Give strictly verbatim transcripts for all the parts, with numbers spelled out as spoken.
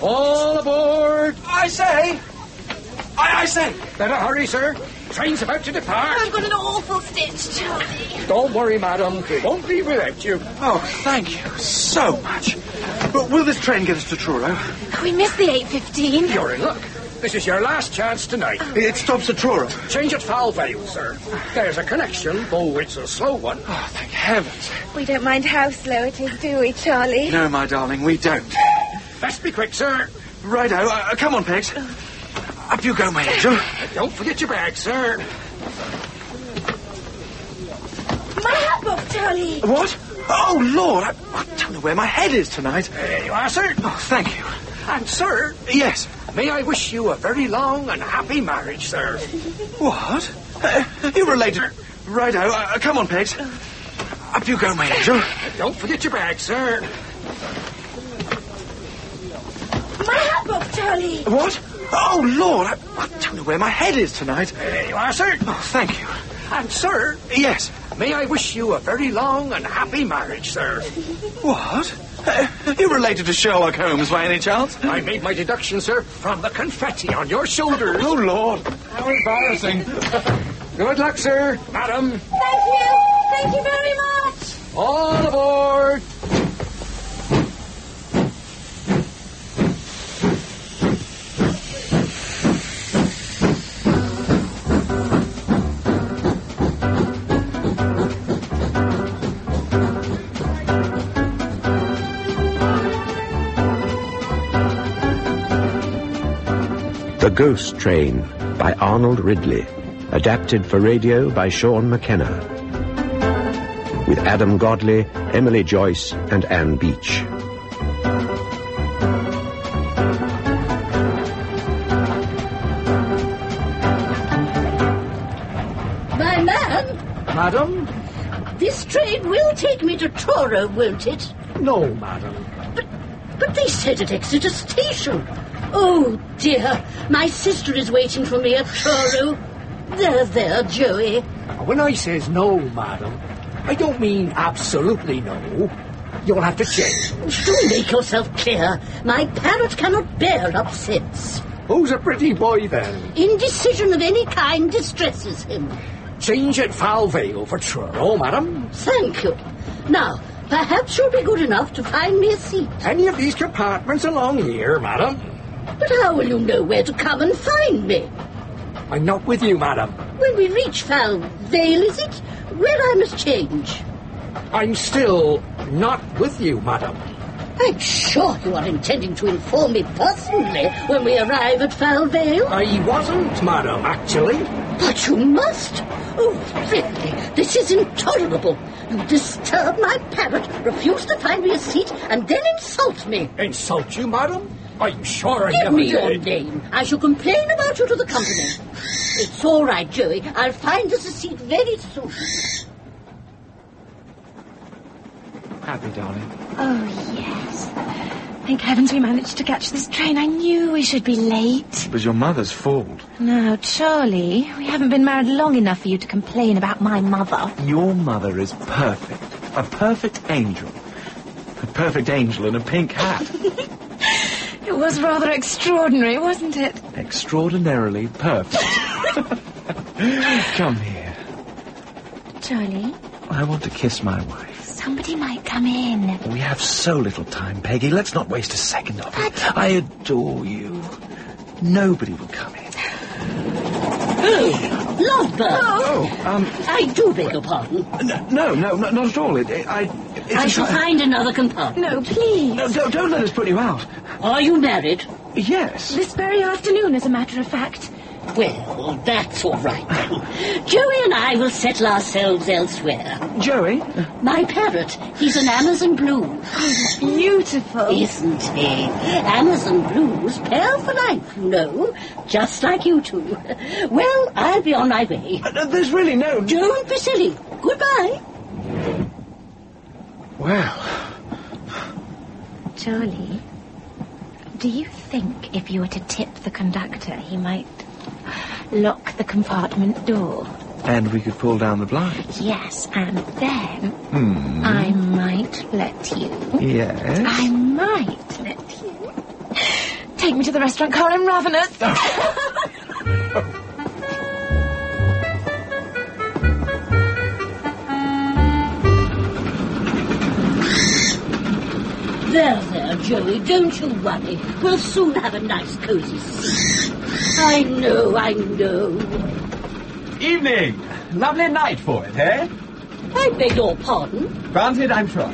All aboard! I say! I, I say! Better hurry, sir. Train's about to depart. I've got an awful stitch, Charlie. Don't worry, madam. We won't leave without you. Oh, thank you so much. But will this train get us to Truro? We missed the eight fifteen. You're in luck. This is your last chance tonight. It stops at Truro. Change at Foul Vale, sir. There's a connection, though it's a slow one. Oh, thank heavens. We don't mind how slow it is, do we, Charlie? No, my darling, we don't. Best be quick, sir. Righto. Uh, come on, Pegs. Up you go, my angel. Don't forget your bag, sir. My hat book, Charlie. What? Oh, Lord, I, I don't know where my head is tonight. There you are, sir. Oh, thank you. And, sir, Yes. may I wish you a very long and happy marriage, sir. What? Uh, you're related. Righto. Uh, come on, Pegs. Up you go, my angel. Don't forget your bag, sir. My hat book, Charlie. What? Oh, Lord, I, I don't know where my head is tonight. There you are, sir. Oh, thank you. And, sir, Yes. may I wish you a very long and happy marriage, sir. What? Uh, you related to Sherlock Holmes by any chance? I made my deduction, sir, from the confetti on your shoulders. Oh, Lord. How embarrassing. Good luck, sir. Madam. Thank you. Thank you very much. All aboard. The Ghost Train by Arnold Ridley, adapted for radio by Sean McKenna, with Adam Godley, Emily Joyce and Anne Beach. My man, Madam? this train will take me to Truro, won't it? No, madam. But, but they said at Exeter Station. Oh, dear. My sister is waiting for me at Truro. There, there, Joey. When I says no, madam, I don't mean absolutely no. You'll have to change. Do make yourself clear. My parrot cannot bear upsets. Who's a pretty boy, then? Indecision of any kind distresses him. Change at Foul Vale for Truro, madam. Thank you. Now, perhaps you'll be good enough to find me a seat. Any of these compartments along here, madam? But how will you know where to come and find me? I'm not with you, madam. When we reach Foul Vale, is it? Where I must change. I'm still not with you, madam. I'm sure you are intending to inform me personally when we arrive at Foul Vale. I wasn't, madam, actually. But you must. Oh, really, this is intolerable. You disturb my parrot, refuse to find me a seat, and then insult me. Insult you, madam? I'm sure I Give never me your did. name. I shall complain about you to the company. It's all right, Joey. I'll find us a seat very soon. Happy, darling. Oh, yes. Thank heavens we managed to catch this train. I knew we should be late. It was your mother's fault. Now, Charlie, we haven't been married long enough for you to complain about my mother. Your mother is perfect. A perfect angel. A perfect angel in a pink hat. It was rather extraordinary, wasn't it? Extraordinarily perfect. Come here. Charlie, I want to kiss my wife. somebody might come in. We have so little time, Peggy. Let's not waste a second of it. But... I adore you. Nobody will come in. Oh, Lovebird. Oh, um... I do beg your pardon. No, no, no, not at all. It, it, I... It's I shall find another compartment. No, please. No, don't, don't let us put you out. Are you married? Yes. This very afternoon, as a matter of fact. Well, that's all right then. Joey and I will settle ourselves elsewhere. Joey? My parrot, he's an Amazon Blue. Oh, beautiful. Isn't he? Amazon Blues pair for life, you know. Just like you two. Well, I'll be on my way. Uh, there's really no... Don't be silly. Goodbye. Well... Charlie, do you think if you were to tip the conductor, he might lock the compartment door? And we could pull down the blinds. Yes, and then Hmm. I might let you. Yes? I might let you. Take me to the restaurant car. I'm ravenous. There, there, Joey, don't you worry. We'll soon have a nice, cosy seat. I know, I know. Evening. Lovely night for it, eh? I beg your pardon? Granted, I'm sure.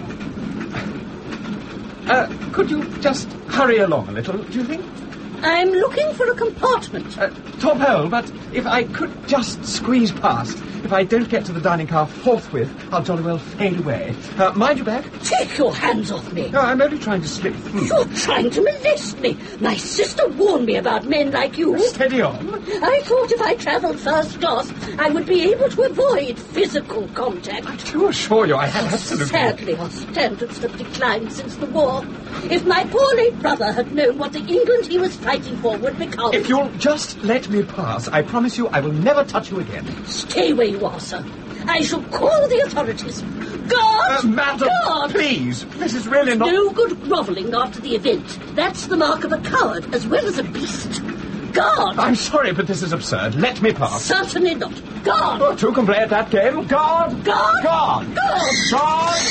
Uh, could you just hurry along a little, do you think? I'm looking for a compartment. Uh, top hole, but if I could just squeeze past. If I don't get to the dining car forthwith, I'll jolly well fade away. Uh, mind your back. Take your hands off me. No, I'm only trying to slip through. You're trying to molest me. My sister warned me about men like you. Steady on. I thought if I travelled first class, I would be able to avoid physical contact. I do assure you I have absolutely... Sadly, our standards have declined since the war. If my poor late brother had known what the England he was fighting for would become... If you'll just let me pass, I promise you I will never touch you again. Stay where you are, sir. I shall call the authorities. Guard! Uh, madam, Guard! please. This is really not... No good grovelling after the event. That's the mark of a coward as well as a beast. Guard! I'm sorry, but this is absurd. Let me pass. Certainly not. Guard! Oh, two can play at that game. Guard! Guard! Guard! Guard! Guard!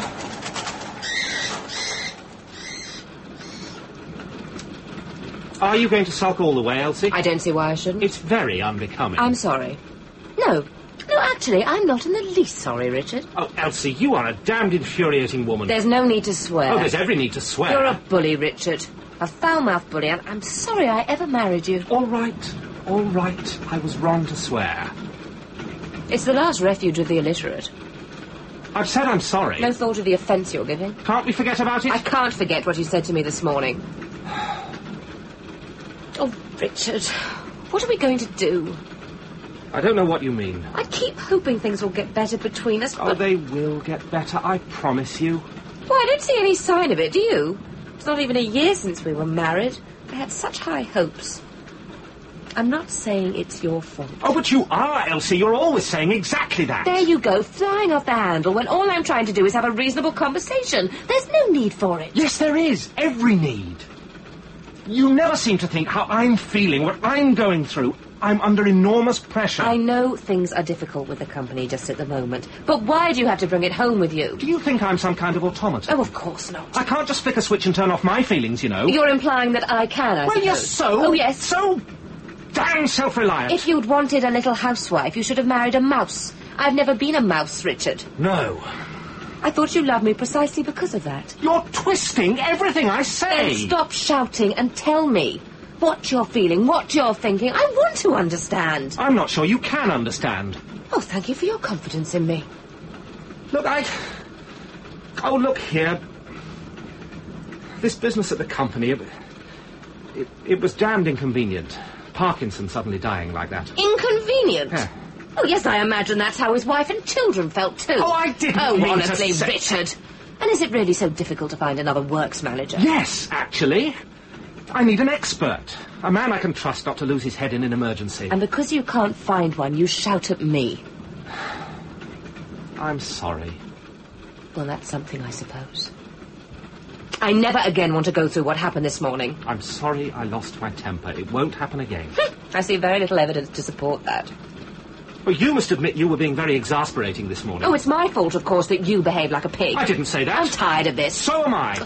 Are you going to sulk all the way, Elsie? I don't see why I shouldn't. It's very unbecoming. I'm sorry. No. No, actually, I'm not in the least sorry, Richard. Oh, Elsie, you are a damned infuriating woman. There's no need to swear. Oh, there's every need to swear. You're a bully, Richard. A foul-mouthed bully, and I'm sorry I ever married you. All right. All right. I was wrong to swear. It's the last refuge of the illiterate. I've said I'm sorry. No thought of the offence you're giving. Can't we forget about it? I can't forget what you said to me this morning. Oh, Richard, what are we going to do? I don't know what you mean. I keep hoping things will get better between us, Oh, but... they will get better, I promise you. Well, I don't see any sign of it, do you? It's not even a year since we were married. I had such high hopes. I'm not saying it's your fault. Oh, but you are, Elsie. You're always saying exactly that. There you go, flying off the handle when all I'm trying to do is have a reasonable conversation. There's no need for it. Yes, there is. Every need. You never seem to think how I'm feeling, what I'm going through. I'm under enormous pressure. I know things are difficult with the company just at the moment, but why do you have to bring it home with you? Do you think I'm some kind of automaton? Oh, of course not. I can't just flick a switch and turn off my feelings, you know. You're implying that I can, I Well, suppose. yes, so. Oh, yes. So damn self-reliant. If you'd wanted a little housewife, you should have married a mouse. I've never been a mouse, Richard. No. I thought you loved me precisely because of that. You're twisting everything I say. Then stop shouting and tell me what you're feeling, what you're thinking. I want to understand. I'm not sure you can understand. Oh, thank you for your confidence in me. Look, I... Oh, look here. This business at the company, it, it, it was damned inconvenient. Parkinson suddenly dying like that. Inconvenient? Yeah. Oh, yes, I imagine that's how his wife and children felt, too. Oh, I didn't Oh, mean to honestly, say- Richard. And is it really so difficult to find another works manager? Yes, actually. I need an expert. A man I can trust not to lose his head in an emergency. And because you can't find one, you shout at me. I'm sorry. Well, that's something, I suppose. I never again want to go through what happened this morning. I'm sorry I lost my temper. It won't happen again. I see very little evidence to support that. Well, you must admit you were being very exasperating this morning. Oh, it's my fault, of course, that you behaved like a pig. I didn't say that. I'm tired of this. So am I.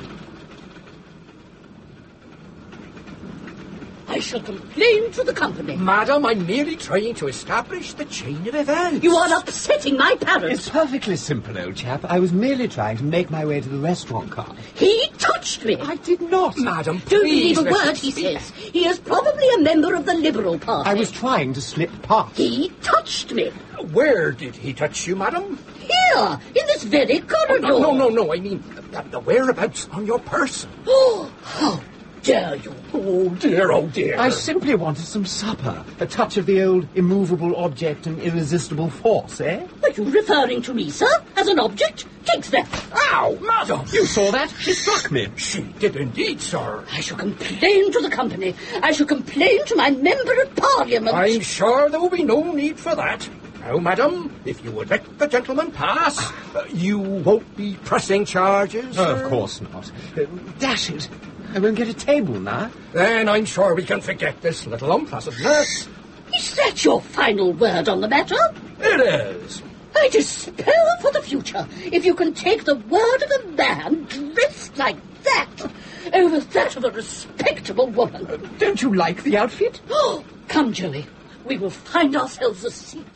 I shall complain to the company. Madam, I'm merely trying to establish the chain of events. You are upsetting my parrot. It's perfectly simple, old chap. I was merely trying to make my way to the restaurant car. He touched me. I did not. Madam, Don't please believe a let word me he speak. says. He is probably a member of the Liberal Party. I was trying to slip past. He touched me. Where did he touch you, madam? Here, in this very corridor. No, no, no, no. I mean, the, the whereabouts on your person. Oh, how dare you? Oh, dear, oh, dear. I simply wanted some supper. A touch of the old immovable object and irresistible force, eh? Are you referring to me, sir, as an object? Take that. Ow, madam. You saw that? She struck me. She did indeed, sir. I shall complain to the company. I shall complain to my member of Parliament. I'm sure there will be no need for that. Now, madam, if you would let the gentleman pass, uh, you won't be pressing charges. Oh, sir? of course not. Uh, dash it. I won't get a table now. Then I'm sure we can forget this little unpleasantness. Is that your final word on the matter? It is. I despair for the future if you can take the word of a man dressed like that over that of a respectable woman. Don't you like the outfit? Oh, come, Joey. We will find ourselves a seat.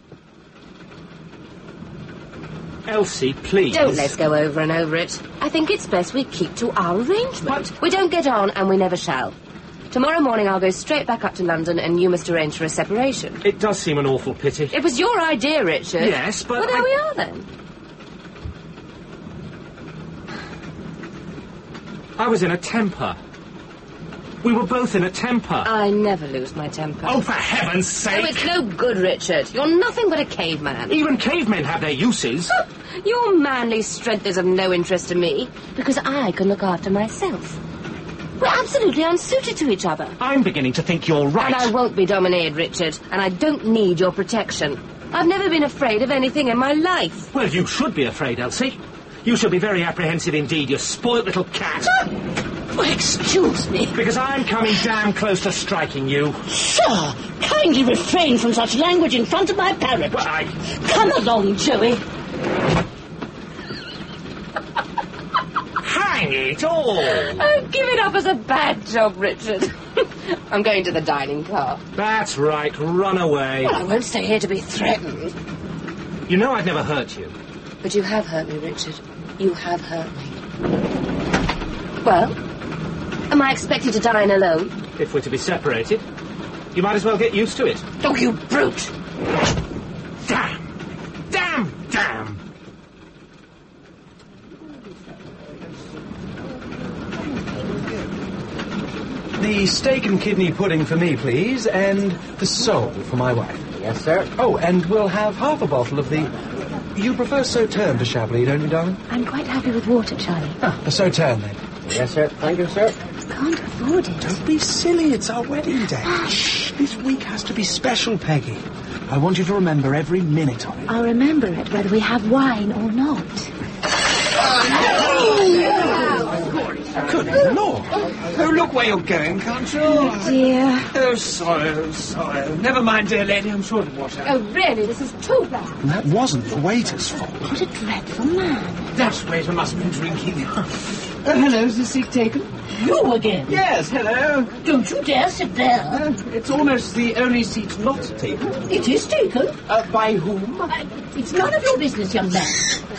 Elsie, please. Don't let's go over and over it. I think it's best we keep to our arrangement. But- We don't get on, and we never shall. Tomorrow morning I'll go straight back up to London, and you must arrange for a separation. It does seem an awful pity. It was your idea, Richard. Yes, but Well, there I- we are, then. I was in a temper. We were both in a temper. I never lose my temper. Oh, for heaven's Oh, sake! it's no good, Richard. You're nothing but a caveman. Even cavemen have their uses. Your manly strength is of no interest to me, because I can look after myself. We're absolutely unsuited to each other. I'm beginning to think you're right. And I won't be dominated, Richard, and I don't need your protection. I've never been afraid of anything in my life. Well, you should be afraid, Elsie. You should be very apprehensive indeed, you spoilt little cat. Oh, excuse me. Because I'm coming damn close to striking you. Sir, kindly refrain from such language in front of my parrot. Well, I... Come along, Joey. Hang it all! Oh, give it up as a bad job, Richard. I'm going to the dining car. That's right, run away. Well, I won't stay here to be threatened. You know I'd never hurt you. But you have hurt me, Richard. You have hurt me. Well, am I expected to dine alone? If we're to be separated, you might as well get used to it. Oh, you brute! Damn! Damn! Damn! The steak and kidney pudding for me, please, and the sole for my wife. Yes, sir. Oh, and we'll have half a bottle of the... You prefer Sauterne to Chablis, don't you, darling? I'm quite happy with water, Charlie. Ah, the Sauterne, then. Yes, sir. Thank you, sir. Can't afford it. Don't be silly, it's our wedding day. Shh, this week has to be special, Peggy. I want you to remember every minute of it. I'll remember it whether we have wine or not. Good Lord. Oh, look where you're going, can't you? Oh, dear. Oh, sorry, oh, sorry. Never mind, dear lady, I'm sure to wash out. Oh, really? This is too bad. And that wasn't the waiter's fault. What a dreadful man. That waiter must have been drinking. Uh, hello, is the seat taken? You again. Yes, hello. Don't you dare sit there. Uh, it's almost the only seat not taken. It is taken. Uh, by whom? Uh, it's none of your business, young man.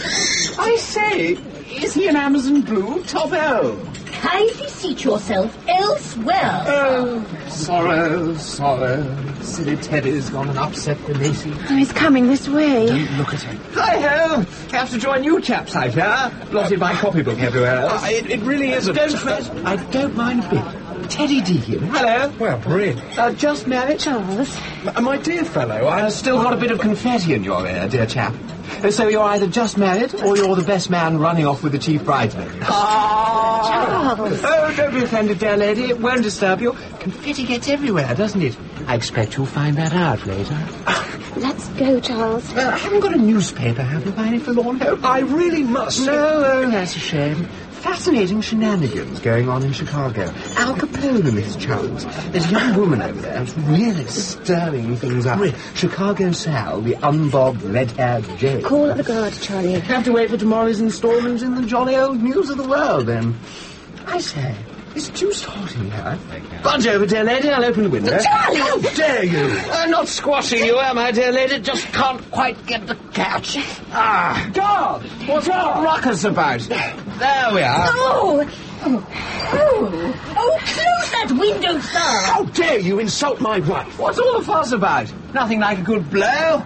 I say, is he an Amazon blue top L? Kindly seat yourself elsewhere. Oh, sorrow, sorrow. Silly Teddy's gone and upset the Macy. Oh, he's coming this way. Don't look at him. Hi-ho! Have to join you chaps, I hear. Blotted my copybook everywhere else. Uh, it, it really is a... Don't fret. I don't mind a bit. Teddy Deacon. Hello. Well, really. Uh, just married? Charles. M- my dear fellow, I... Uh, still got a bit of confetti in your ear, dear chap. Uh, so you're either just married, or you're the best man running off with the chief bridesmaid. Charles. Oh, don't be offended, dear lady. It won't disturb you. Confetti gets everywhere, doesn't it? I expect you'll find that out later. Let's go, Charles. Uh, I haven't got a newspaper, have you, by any forlorn hope? I really must... No, oh, that's a shame. Fascinating shenanigans going on in Chicago. Al Capone, Miss Charles. There's a young woman over there who's really stirring things up. Chicago Sal, the unbobbed, red-haired jade. Call the guard, Charlie. Have to wait for tomorrow's instalment in the jolly old news of the world, then. I say, it's deuced hot in here. Budge over, dear lady, I'll open the window. Charlie! How dare you! I'm not squashing you, am I, dear lady? Just can't quite get the catch. Ah, God! What's that ruckus about? There we are. Oh! Oh, oh, oh, close that window, sir! How dare you insult my wife? What's all the fuss about? Nothing like a good blow.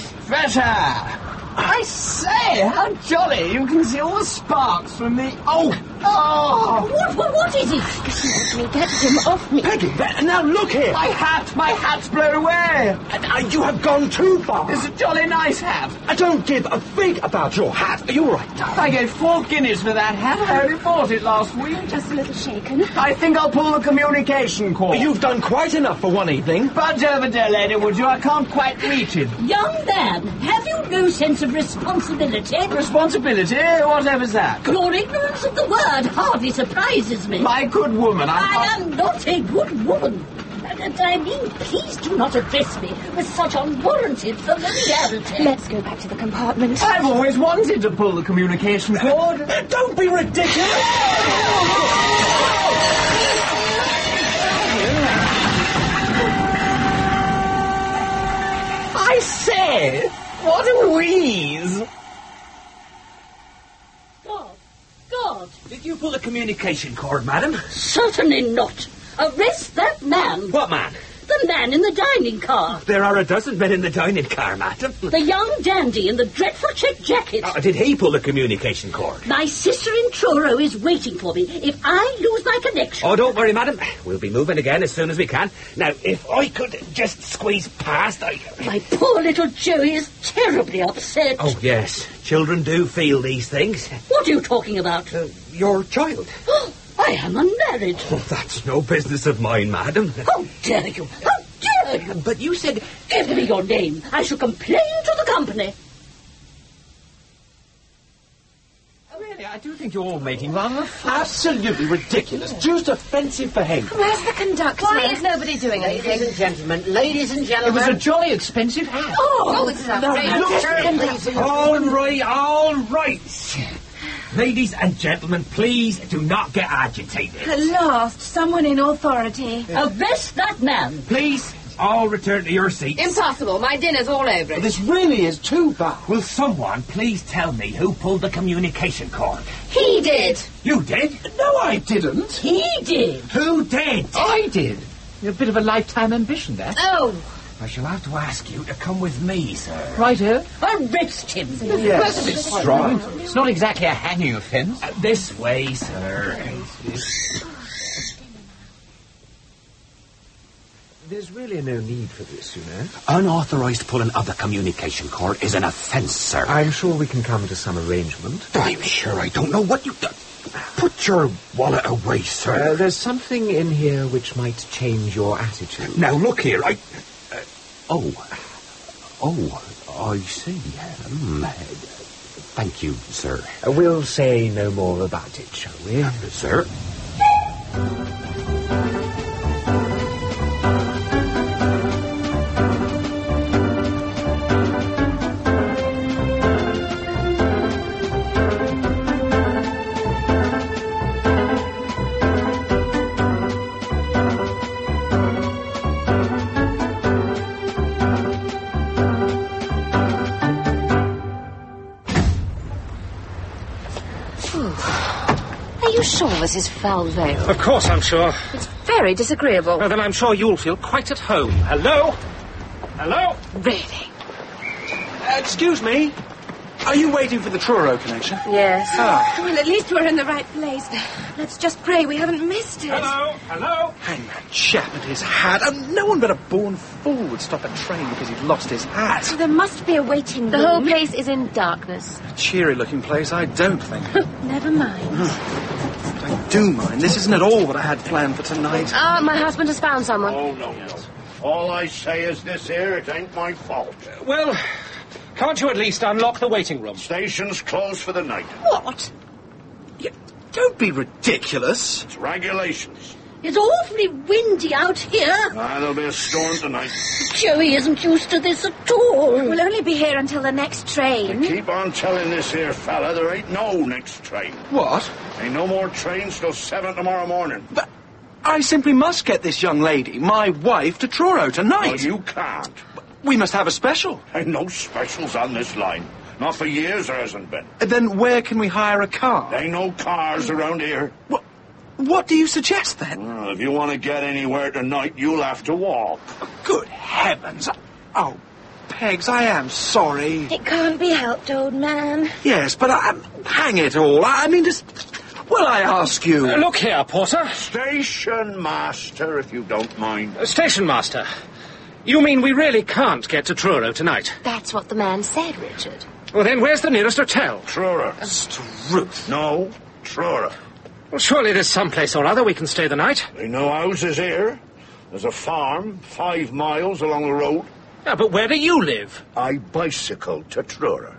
Better. I say, how jolly. You can see all the sparks from the... Oh! Oh! What, what, what is it? Let me get him off me. Peggy, that, now look here. My hat! My hat's blown away! Uh, you have gone too far. It's a jolly nice hat. I don't give a fig about your hat. Are you all right? I gave four guineas for that hat. I only bought it last week. Just a little shaken. I think I'll pull the communication cord. You've done quite enough for one evening. Budge over, dear lady, would you? I can't quite reach it. Young man, have you got no sense of responsibility. Responsibility? Whatever's that? Your ignorance of the word hardly surprises me. My good woman, I... I am not a good woman. And I mean, please do not address me with such unwarranted familiarity. Let's go back to the compartment. I've always wanted to pull the communication cord. Uh, don't be ridiculous! I say, what a wheeze! God, God. Did you pull the communication cord, madam? Certainly not. Arrest that man. What man? The man in the dining car. There are a dozen men in the dining car, madam. The young dandy in the dreadful check jacket. Uh, did he pull the communication cord? My sister in Truro is waiting for me. If I lose my connection... Oh, don't worry, madam. We'll be moving again as soon as we can. Now, if I could just squeeze past, I... My poor little Joey is terribly upset. Oh, yes. Children do feel these things. What are you talking about? Uh, your child. I am unmarried. Oh, that's no business of mine, madam. How dare you? How dare you? But you said... Give me your name. I shall complain to the company. Really, I do think you're all making rather a fuss. Absolutely ridiculous. Just offensive behaviour. Where's the conductor? Why is nobody doing anything? Ladies and gentlemen, ladies and It gentlemen. was a jolly expensive hat. Oh, this is outrageous. All right, all right. Ladies and gentlemen, please do not get agitated. At last, someone in authority. Arrest that man. Please, all return to your seats. Impossible. My dinner's all over it. This really is too bad. Will someone please tell me who pulled the communication cord? He did. You did? No, I didn't. He did. Who did? I did. A bit of a lifetime ambition, that. Oh, I shall have to ask you to come with me, sir. Right here. Arrest him. Yes. That's a bit strong. It's not exactly a hanging offence. Uh, this way, sir. There's really no need for this, you know. Unauthorised pulling of the communication cord is an offence, sir. I'm sure we can come to some arrangement. I'm sure I don't know what you've done. Put your wallet away, sir. Uh, there's something in here which might change your attitude. Now, look here, I... Uh, oh. Oh, I see. Mm. Thank you, sir. Uh, we'll say no more about it, shall we? Uh, sir? sure this is Foul Vale. Of course I'm sure. It's very disagreeable. Well, then I'm sure you'll feel quite at home. Hello? Hello? Really? Uh, excuse me. Are you waiting for the Truro connection? Yes. Ah. Well, at least we're in the right place. Let's just pray we haven't missed it. Hello? Hello? Hang that chap and his hat. Oh, no one but a born fool would stop a train because he'd lost his hat. There must be a waiting room. The whole place is in darkness. A cheery-looking place, I don't think. Never mind. I do mind. This isn't at all what I had planned for tonight. Ah, my husband has found someone. Oh, no, no. All I say is this here, it ain't my fault. Well, can't you at least unlock the waiting room? Station's closed for the night. What? You, don't be ridiculous. It's regulations. It's awfully windy out here. Ah, there'll be a storm tonight. Joey isn't used to this at all. We'll only be here until the next train. You keep on telling this here fella there ain't no next train. What? Ain't no more trains till seven tomorrow morning. But I simply must get this young lady, my wife, to Truro tonight. Well, you can't. We must have a special. Ain't no specials on this line. Not for years there hasn't been. Then where can we hire a car? There ain't no cars around here. What, what do you suggest, then? Well, if you want to get anywhere tonight, you'll have to walk. Good heavens. Oh, Pegs, I am sorry. It can't be helped, old man. Yes, but I, hang it all. I mean, just... Well, I ask you... Uh, look here, Porter. Station master, if you don't mind. Uh, station master. You mean we really can't get to Truro tonight? That's what the man said, Richard. Well, then where's the nearest hotel? Truro. Struth. No, Truro. Well, surely there's some place or other we can stay the night. Ain't no houses here. There's a farm five miles along the road. Yeah, but where do you live? I bicycle to Truro.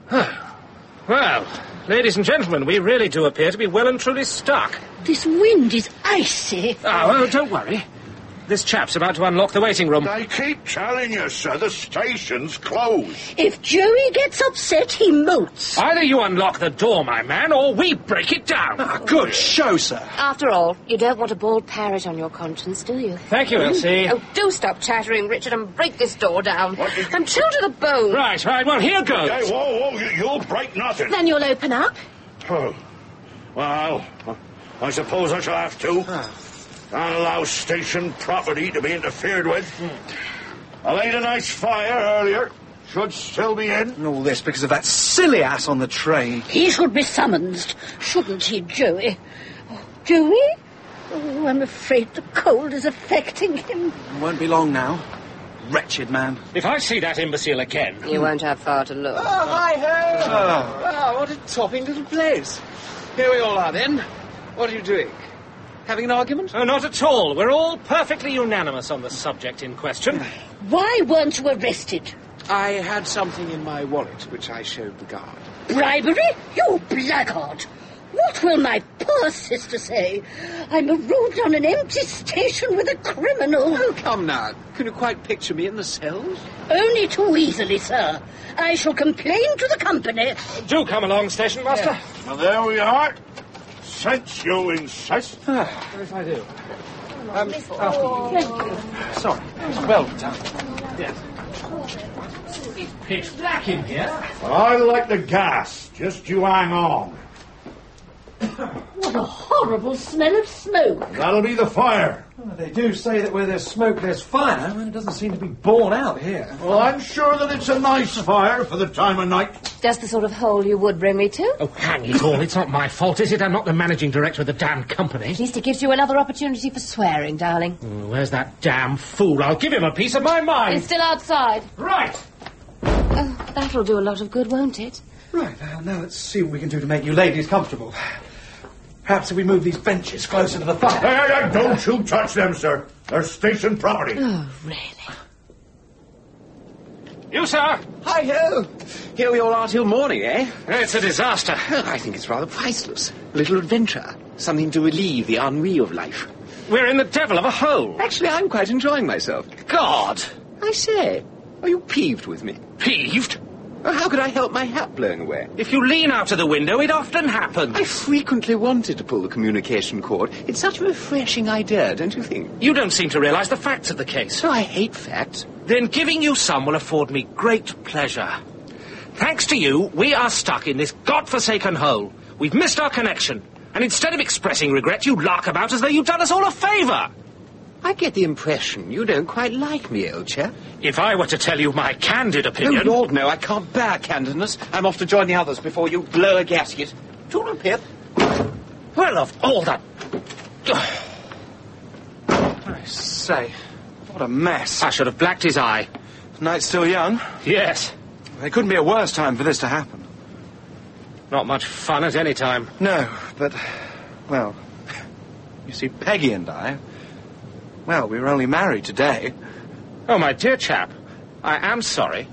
Well, ladies and gentlemen, we really do appear to be well and truly stuck. This wind is icy. Oh, well, don't worry. This chap's about to unlock the waiting room. I keep telling you, sir, the station's closed. If Joey gets upset, he molts. Either you unlock the door, my man, or we break it down. Ah, good show, sir. After all, you don't want a bald parrot on your conscience, do you? Thank you, Elsie. Oh, do stop chattering, Richard, and break this door down. I'm chilled to the bone. Right, right, well, here goes. Hey, whoa, whoa, you, you'll break nothing. Then you'll open up. Oh, well, I suppose I shall have to. Ah. Can't allow station property to be interfered with. I laid a nice fire earlier. Should still be in. And all this because of that silly ass on the train. He should be summoned, shouldn't he, Joey? Oh, Joey? Oh, I'm afraid the cold is affecting him. It won't be long now. Wretched man. If I see that imbecile again... You won't have far to look. Oh, hi-ho! Oh. Oh, what a topping little place. Here we all are, then. What are you doing? Having an argument? Oh, not at all. We're all perfectly unanimous on the subject in question. Why weren't you arrested? I had something in my wallet which I showed the guard. Bribery? You blackguard! What will my poor sister say? I'm marooned on an empty station with a criminal. Oh, come now. Can you quite picture me in the cells? Only too easily, sir. I shall complain to the company. Do come along, station master. Yeah. Well, there we are. Since you insist. Yes, I do. Um, after you. Sorry. Well done. Yes. It's pitch black in here. Well, I like the gas. Just you hang on. What a horrible smell of smoke. That'll be the fire. Well, they do say that where there's smoke, there's fire, and it doesn't seem to be borne out here. Well, I'm sure that it's a nice fire for the time of night. Just the sort of hole you would bring me to. Oh, hang it all. It's not my fault, is it? I'm not the managing director of the damn company. At least it gives you another opportunity for swearing, darling. Oh, where's that damn fool? I'll give him a piece of my mind. It's still outside. Right. Oh, that'll do a lot of good, won't it? Right, well, now let's see what we can do to make you ladies comfortable. Perhaps if we move these benches closer to the fire. Hey, hey, hey, don't you touch them, sir. They're station property. Oh, really? You, sir. Hi-ho! Here we all are till morning, eh? It's a disaster. Oh, I think it's rather priceless. A little adventure. Something to relieve the ennui of life. We're in the devil of a hole. Actually, I'm quite enjoying myself. God. I say, are you peeved with me? Peeved? Well, how could I help my hat blowing away? If you lean out of the window, it often happens. I frequently wanted to pull the communication cord. It's such a refreshing idea, don't you think? You don't seem to realize the facts of the case. So I hate facts. Then giving you some will afford me great pleasure. Thanks to you, we are stuck in this godforsaken hole. We've missed our connection. And instead of expressing regret, you lark about as though you've done us all a favour. I get the impression you don't quite like me, old chap. If I were to tell you my candid opinion... Oh, Lord, no, I can't bear candidness. I'm off to join the others before you blow a gasket. Toodle pip. Well, of all that... I say, what a mess. I should have blacked his eye. Night's still young. Yes. There couldn't be a worse time for this to happen. Not much fun at any time. No, but, well, you see, Peggy and I... Well, we were only married today. Oh, my dear chap, I am sorry.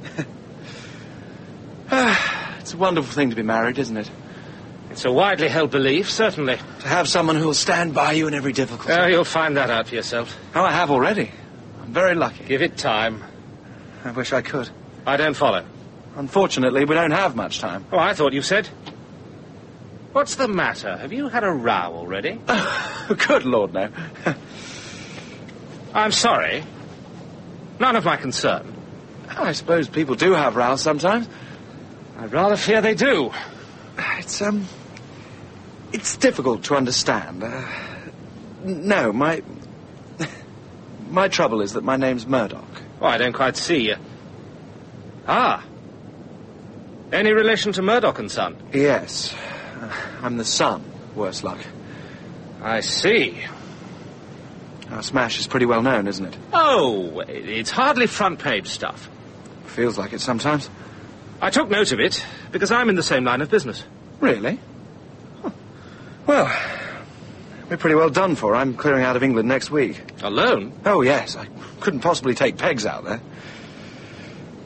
It's a wonderful thing to be married, isn't it? It's a widely held belief, certainly. To have someone who'll stand by you in every difficulty. Oh, you'll find that out for yourself. Oh, I have already. I'm very lucky. Give it time. I wish I could. I don't follow. Unfortunately, we don't have much time. Oh, I thought you said... What's the matter? Have you had a row already? Good Lord, no. I'm sorry. None of my concern. I suppose people do have rows sometimes. I rather fear they do. It's, um... It's difficult to understand. Uh, no, my... my trouble is that my name's Murdoch. Oh, I don't quite see you. Ah. Any relation to Murdoch and Son? Yes. Uh, I'm the son, worse luck. I see. Our smash is pretty well known, isn't it? Oh, it's hardly front-page stuff. Feels like it sometimes. I took note of it, because I'm in the same line of business. Really? Huh. Well, we're pretty well done for. I'm clearing out of England next week. Alone? Oh, yes. I couldn't possibly take Pegs out there.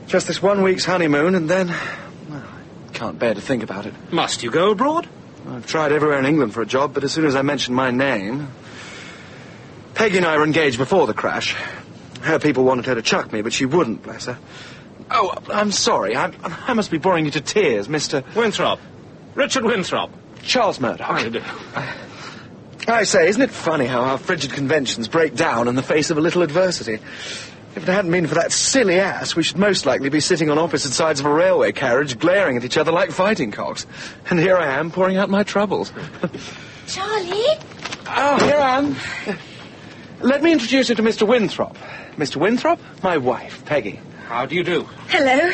Just this one week's honeymoon, and then... Well, I can't bear to think about it. Must you go abroad? I've tried everywhere in England for a job, but as soon as I mentioned my name... Peggy and I were engaged before the crash. Her people wanted her to chuck me, but she wouldn't, bless her. Oh, I'm sorry. I, I must be boring you to tears, Mister... Winthrop. Richard Winthrop. Charles Murdoch. I do. I say, isn't it funny how our frigid conventions break down in the face of a little adversity? If it hadn't been for that silly ass, we should most likely be sitting on opposite sides of a railway carriage, glaring at each other like fighting cocks. And here I am, pouring out my troubles. Charlie? Oh, here I am. Let me introduce you to Mister Winthrop. Mister Winthrop, my wife, Peggy. How do you do? Hello.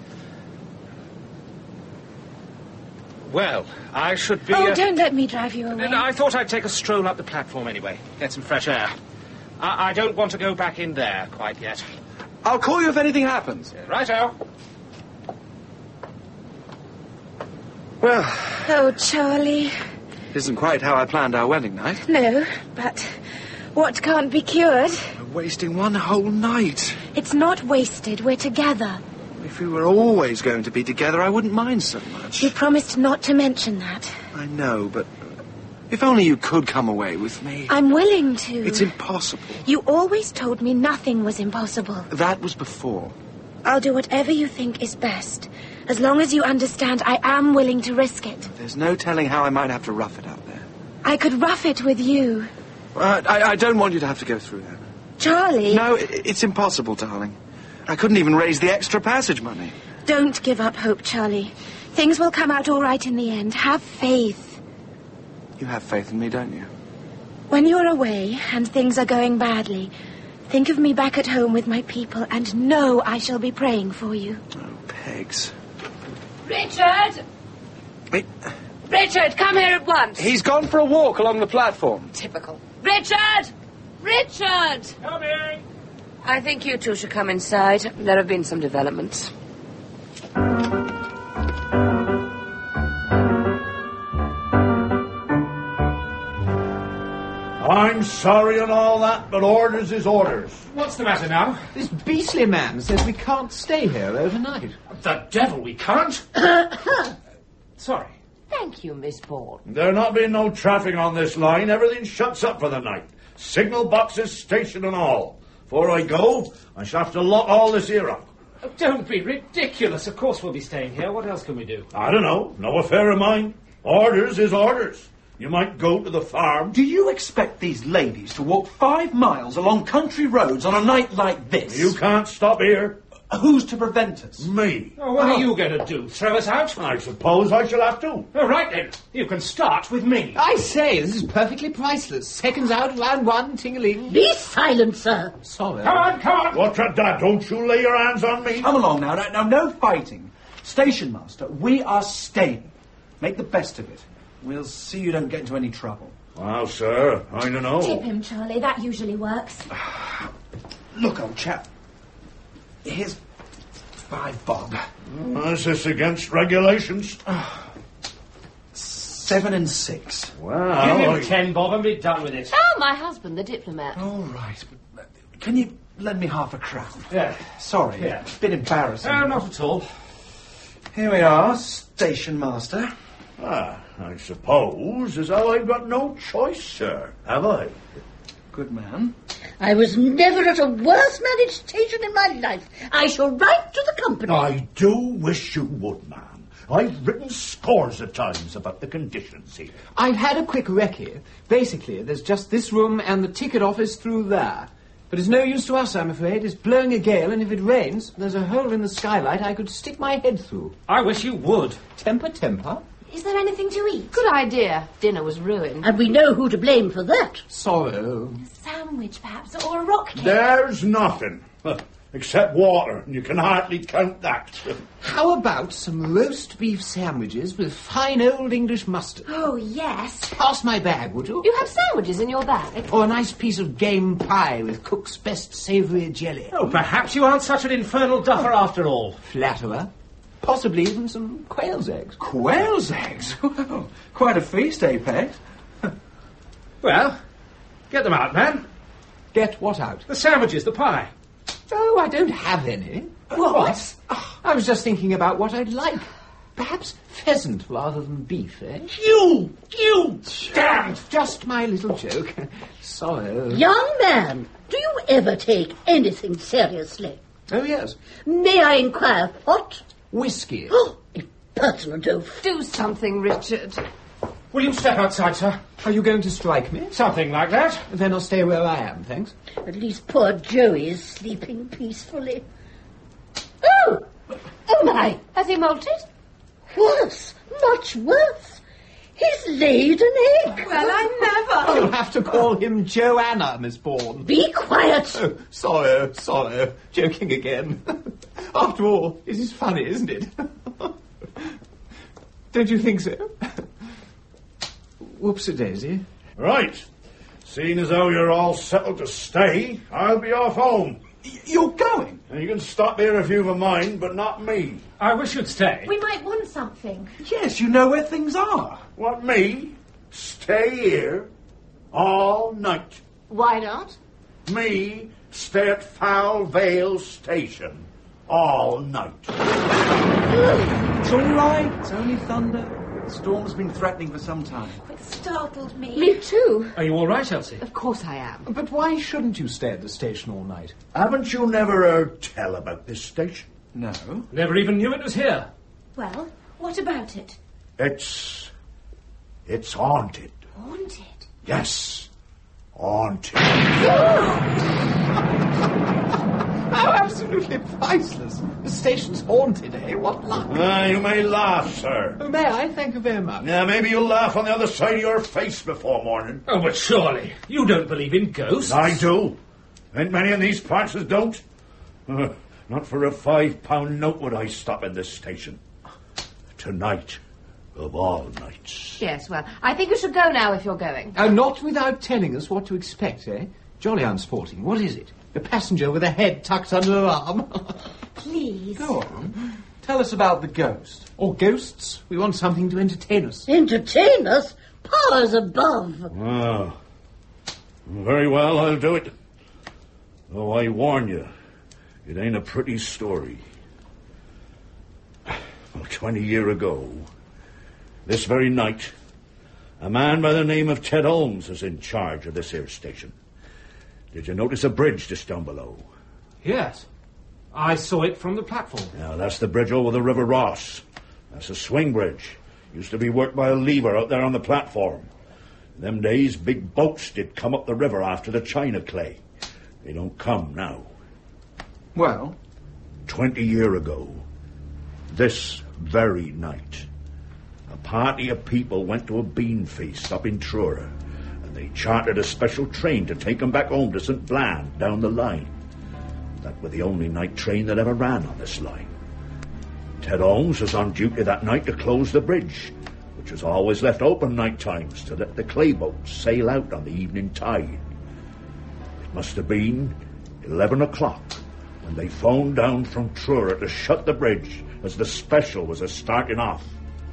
Well, I should be... Oh, uh, don't let me drive you away. I thought I'd take a stroll up the platform anyway. Get some fresh air. I, I don't want to go back in there quite yet. I'll call you if anything happens. Righto. Well... Oh, Charlie. Isn't quite how I planned our wedding night. No, but what can't be cured? We're wasting one whole night. It's not wasted. We're together. If we were always going to be together, I wouldn't mind so much. You promised not to mention that. I know, but if only you could come away with me. I'm willing to. It's impossible. You always told me nothing was impossible. That was before. I'll do whatever you think is best. As long as you understand, I am willing to risk it. There's no telling how I might have to rough it out there. I could rough it with you. Uh, I, I don't want you to have to go through that. Charlie. No, it, it's impossible, darling. I couldn't even raise the extra passage money. Don't give up hope, Charlie. Things will come out all right in the end. Have faith. You have faith in me, don't you? When you're away and things are going badly, think of me back at home with my people and know I shall be praying for you. Oh, Pegs. Richard! Wait. Richard, come here at once. He's gone for a walk along the platform. Typical. Richard! Richard! Coming! I think you two should come inside. There have been some developments. I'm sorry and all that, but orders is orders. What's the matter now? This beastly man says we can't stay here overnight. The devil, we can't. Sorry. Thank you, Miss Bourne. There not being no traffic on this line, everything shuts up for the night. Signal boxes, station and all. Before I go, I shall have to lock all this here up. Oh, don't be ridiculous. Of course we'll be staying here. What else can we do? I don't know. No affair of mine. Orders is orders. You might go to the farm. Do you expect these ladies to walk five miles along country roads on a night like this? You can't stop here. Who's to prevent us? Me. Oh, what are you going to do? Throw us out? I suppose I shall have to. All right, then. You can start with me. I say, this is perfectly priceless. Seconds out, round one, ting-a-ling. Be silent, sir. Sorry. Come on, come on. What's that? Don't you lay your hands on me. Come along now. Now, no fighting. Station master, we are staying. Make the best of it. We'll see you don't get into any trouble. Well, sir, I don't know. Tip him, Charlie. That usually works. Look, old chap. Here's five bob. Is this against regulations? Seven and six. Well, Give him I- ten bob and be done with it. Oh, my husband, the diplomat. All right. But, uh, can you lend me half a crown? Yeah. Sorry, Yeah. it's a bit embarrassing. No, not at all. Here we are, station master. Ah, I suppose as how I've got no choice, sir, have I? Good man. I was never at a worse managed station in my life. I shall write to the company. I do wish you would, ma'am. I've written scores of times about the conditions here. I've had a quick recce. Basically, there's just this room and the ticket office through there. But it's no use to us, I'm afraid. It's blowing a gale, and if it rains, there's a hole in the skylight I could stick my head through. I wish you would. Temper, temper. Is there anything to eat? Good idea. Dinner was ruined. And we know who to blame for that. Sorrow. A sandwich, perhaps, or a rock cake? There's nothing. Huh, except water, and you can hardly count that. How about some roast beef sandwiches with fine old English mustard? Oh, yes. Pass my bag, would you? You have sandwiches in your bag? Or a nice piece of game pie with cook's best savoury jelly. Oh, perhaps you aren't such an infernal duffer after all. Flatterer. Possibly even some quail's eggs. Quail's eggs? Well, quite a feast, eh, Pegs? Well, get them out, man. Get what out? The sandwiches, the pie. Oh, I don't have any. What? What? Oh, I was just thinking about what I'd like. Perhaps pheasant rather than beef, eh? You! You! Damn! Just my little joke. Sorry. Young man, do you ever take anything seriously? Oh, yes. May I inquire what? Whiskey. Oh, impertinent oaf. Do something, Richard. Will you step outside, sir? Are you going to strike me? Something like that. Then I'll stay where I am, thanks. At least poor Joey is sleeping peacefully. Oh! Oh, my! Has he molted? Worse, much worse. He's laid an egg. Well, I never. You'll have to call him Joanna, Miss Bourne. Be quiet. Oh, sorry, sorry. Joking again. After all, it is funny, isn't it? Don't you think so? Whoops-a-daisy. Right. Seeing as though you're all settled to stay, I'll be off home. Y- you're going? And you can stop here if you've a mind, but not me. I wish you'd stay. We might want something. Yes, you know where things are. What, me? Stay here all night. Why not? Me stay at Foul Vale Station all night. It's all right. It's only thunder. The storm's been threatening for some time. It startled me. Me too. Are you all right, Elsie? Of course I am. But why shouldn't you stay at the station all night? Haven't you never heard tell about this station? No. Never even knew it was here. Well, what about it? It's... it's haunted. Haunted. Yes, haunted. Oh, absolutely priceless. The station's haunted, eh? What luck. Ah, you may laugh, sir. Oh, may I? Thank you very much. Now, maybe you'll laugh on the other side of your face before morning. Oh, but surely you don't believe in ghosts. I do. Ain't many in these parts as don't. Uh, not for a five-pound note would I stop in this station. Tonight, of all nights. Yes, well, I think you should go now if you're going. Oh, not without telling us what to expect, eh? Jolly unsporting. What is it? A passenger with a head tucked under her arm? Please. Go on. Tell us about the ghost. Or ghosts? We want something to entertain us. Entertain us? Powers above. Ah, very well, I'll do it. Though I warn you, it ain't a pretty story. Well, twenty year ago, this very night, a man by the name of Ted Holmes is in charge of this here station. Did you notice a bridge just down below? Yes. I saw it from the platform. Now, that's the bridge over the River Ross. That's a swing bridge. Used to be worked by a lever out there on the platform. In them days, big boats did come up the river after the China clay. They don't come now. Well? Twenty year ago, this very night, a party of people went to a bean feast up in Truro. They chartered a special train to take them back home to Saint Bland down the line. That was the only night train that ever ran on this line. Ted Holmes was on duty that night to close the bridge, which was always left open night times to let the clay boats sail out on the evening tide. It must have been eleven o'clock when they phoned down from Truro to shut the bridge as the special was a starting off.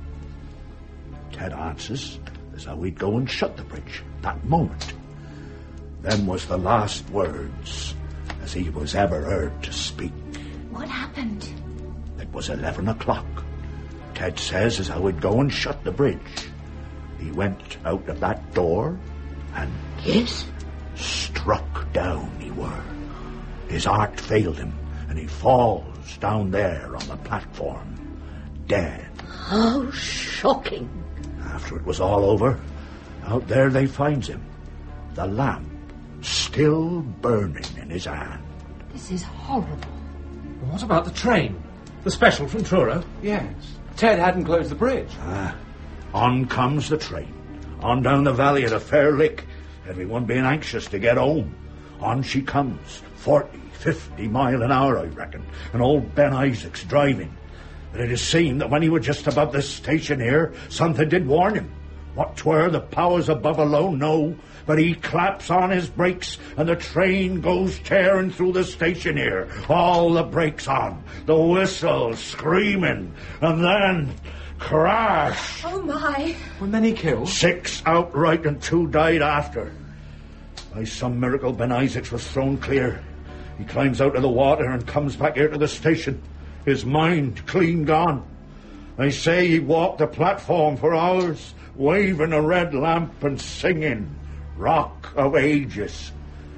Ted answers as how we'd go and shut the bridge that moment. Them was the last words as he was ever heard to speak. What happened? It was eleven o'clock. Ted says as how we'd go and shut the bridge. He went out of that door and... Yes? Struck down he were. His heart failed him and he falls down there on the platform, dead. How shocking. After it was all over, out there they finds him, the lamp still burning in his hand. This is horrible. What about the train? The special from Truro? Yes. Ted hadn't closed the bridge. Ah, on comes the train, on down the valley at a fair lick, everyone being anxious to get home. On she comes, forty, fifty mile an hour, I reckon, and old Ben Isaacs driving. But it is seen that when he was just above this station here, something did warn him. What 'twere the powers above alone know, but he claps on his brakes and the train goes tearing through the station here. All the brakes on, the whistle screaming, and then crash. Oh, my. Were many killed? Six outright and two died after. By some miracle, Ben Isaacs was thrown clear. He climbs out of the water and comes back here to the station. His mind clean gone. They say he walked the platform for hours, waving a red lamp and singing Rock of Ages.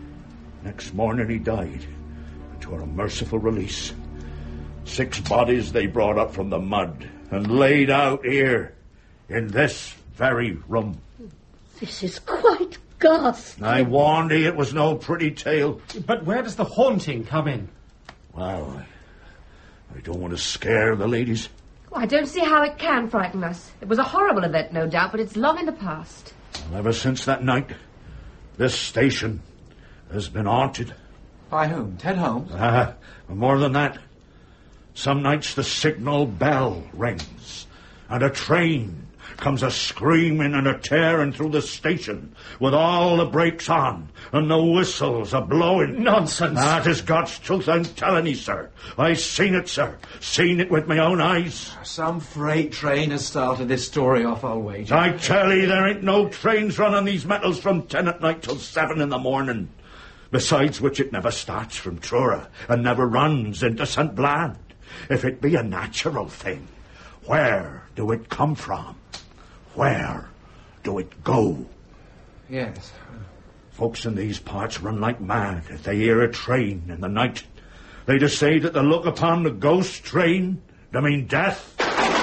Next morning he died, and to a merciful release. Six bodies they brought up from the mud and laid out here, in this very room. This is quite ghastly. I warned ye it was no pretty tale. But where does the haunting come in? Well, I, I don't want to scare the ladies. Well, I don't see how it can frighten us. It was a horrible event, no doubt, but it's long in the past. Well, ever since that night, this station has been haunted. By whom? Ted Holmes? Ah, uh, more than that. Some nights the signal bell rings, and a train comes a-screaming and a-tearing through the station, with all the brakes on, and the whistles a-blowing. Nonsense! That is God's truth, I'm telling you, sir. I seen it, sir. Seen it with my own eyes. Some freight train has started this story off, I'll wager. I tell you, there ain't no trains running these metals from ten at night till seven in the morning. Besides which it never starts from Truro, and never runs into Saint Bland. If it be a natural thing, where do it come from? Where do it go? Yes. Folks in these parts run like mad if they hear a train in the night. They just say that they look upon the ghost train to mean death.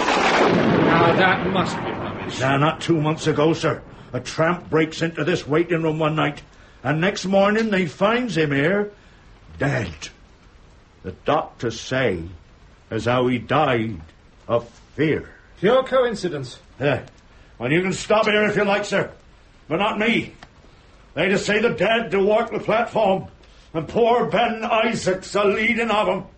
Now, that must be rubbish. Now, not two months ago, sir, a tramp breaks into this waiting room one night, and next morning they finds him here, dead. The doctors say as how he died of fear. Pure coincidence. Yeah. Well, you can stop here if you like, sir. But not me. They just say the dead to walk the platform, and poor Ben Isaac's a leading of them.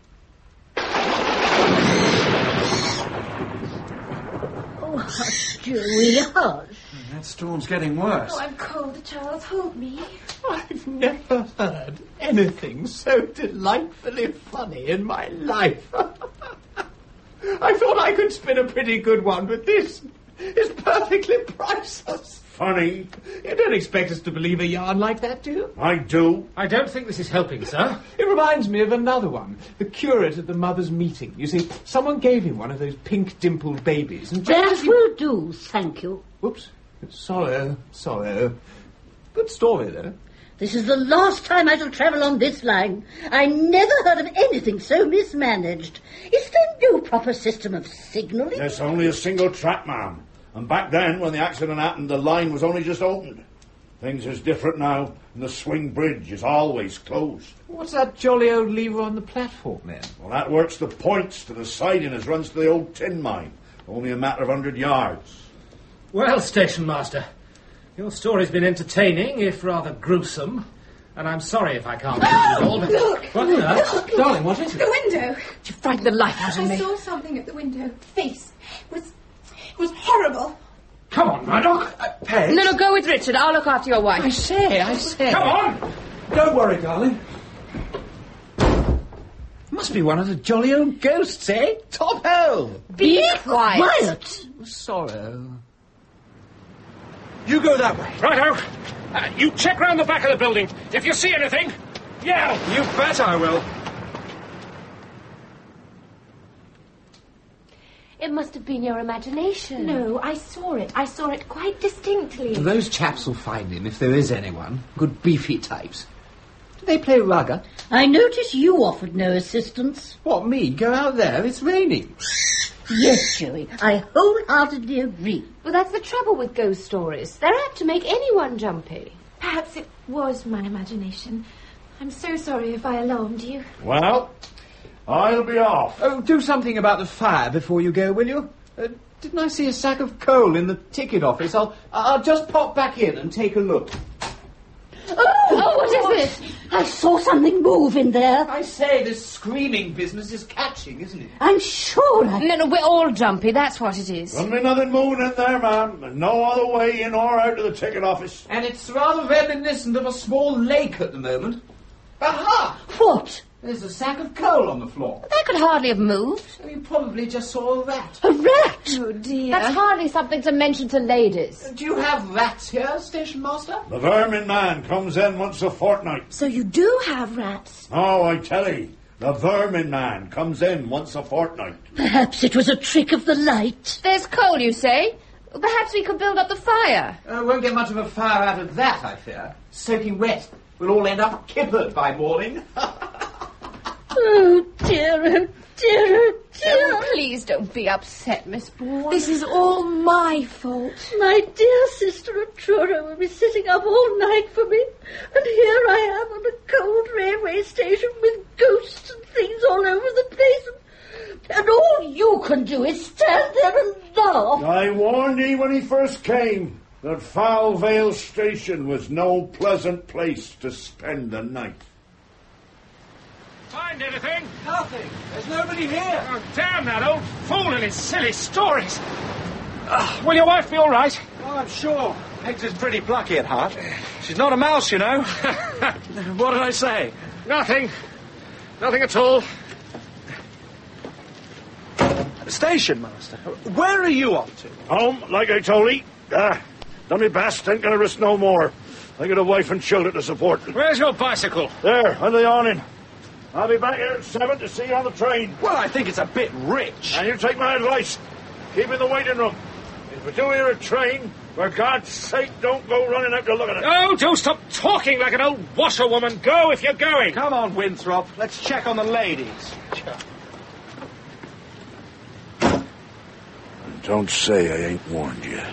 Oh, hush, Joey, hush. That storm's getting worse. Oh, I'm cold, Charles. Hold me. I've never heard anything so delightfully funny in my life. I thought I could spin a pretty good one, but this is perfectly priceless. Funny? You don't expect us to believe a yarn like that, do you? I do. I don't think this is helping, sir. It reminds me of another one. The curate at the mothers' meeting. You see, someone gave him one of those pink-dimpled babies. And That just will do, thank you. Whoops. Sorrow, sorrow. Good story, though. This is the last time I shall travel on this line. I never heard of anything so mismanaged. Is there no proper system of signalling? There's only a single track, ma'am. And back then, when the accident happened, the line was only just opened. Things is different now, and the swing bridge is always closed. What's that jolly old lever on the platform, then? Well, that works the points to the siding as runs to the old tin mine. Only a matter of hundred yards. Well, station master, your story's been entertaining, if rather gruesome. And I'm sorry if I can't Oh, it all. But look! What on earth? Look! Darling, what is it? The window! You frightened the life out of I me. saw something at the window. Face. It was... It was horrible. Come on, Murdoch. Uh, Peg? No, no, go with Richard. I'll look after your wife. I say, I say. Come on! Don't worry, darling. Must be one of the jolly old ghosts, eh? Top hell! Be quiet. Quiet! Sorrow. You go that way. Righto. Uh, you check round the back of the building. If you see anything, yell. You bet I will. It must have been your imagination. No, I saw it. I saw it quite distinctly. Those chaps will find him, if there is anyone. Good beefy types. Do they play rugger? I notice you offered no assistance. What, me? Go out there? It's raining. Yes, Joey, I wholeheartedly agree. Well, that's the trouble with ghost stories. They're apt to make anyone jumpy. Perhaps it was my imagination. I'm so sorry if I alarmed you. Well, I'll be off. Oh, do something about the fire before you go, will you? Uh, didn't I see a sack of coal in the ticket office? I'll, I'll just pop back in and take a look. Oh, Oh, what is this? I saw something move in there. I say, this screaming business is catching, isn't it? I'm sure I... No, no, we're all jumpy. That's what it is. There'll be nothing moving in there, ma'am. There's no other way in or out of the ticket office. And it's rather reminiscent of a small lake at the moment. Aha! What? There's a sack of coal on the floor. That could hardly have moved. You probably just saw a rat. A rat? Oh, dear. That's hardly something to mention to ladies. Do you have rats here, Station Master? The vermin man comes in once a fortnight. So you do have rats? Oh, I tell you, the vermin man comes in once a fortnight. Perhaps it was a trick of the light. There's coal, you say? Perhaps we could build up the fire. Uh, won't get much of a fire out of that, I fear. Soaking wet. We'll all end up kippered by morning. Oh, dear, oh, dear, oh, dear. Oh, please don't be upset, Miss Bourne. This is all my fault. My dear sister Atrura will be sitting up all night for me, and here I am on a cold railway station with ghosts and things all over the place, and, and all you can do is stand there and laugh. I warned ye when he first came that Foul Vale Station was no pleasant place to spend the night. Find anything? Nothing. There's nobody here. Oh, damn that old fool and his silly stories. Uh, will your wife be all right? Oh, I'm sure. Peggs is pretty plucky at heart. She's not a mouse, you know. What did I say? Nothing. Nothing at all. Station master, where are you off to? Home, like I told ye. Ah, done me best, ain't gonna risk no more. I got a wife and children to support. Where's your bicycle? There, on the awning. I'll be back here at seven to see you on the train. Well, I think it's a bit rich. And you take my advice. Keep in the waiting room. If we do hear a train, for God's sake, don't go running out to look at it. Oh, don't stop talking like an old washerwoman. Go if you're going. Come on, Winthrop. Let's check on the ladies. Don't say I ain't warned you.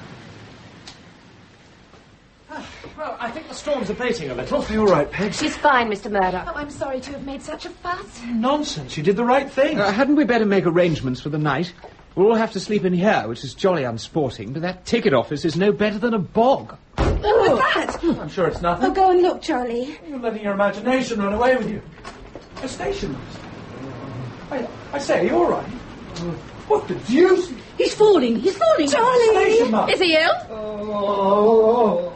Well, I think the storm's abating a little. You're right, Peg. She's fine, Mister Murdoch. Oh, I'm sorry to have made such a fuss. Nonsense. You did the right thing. Uh, hadn't we better make arrangements for the night? We'll all have to sleep in here, which is jolly unsporting, but that ticket office is no better than a bog. Oh, what's that? I'm sure it's nothing. Oh, go and look, Charlie. You're letting your imagination run away with you. A station master. I, I say, are you all right? What the deuce? He's falling, he's falling. Charlie! Station master. Is he ill? Oh.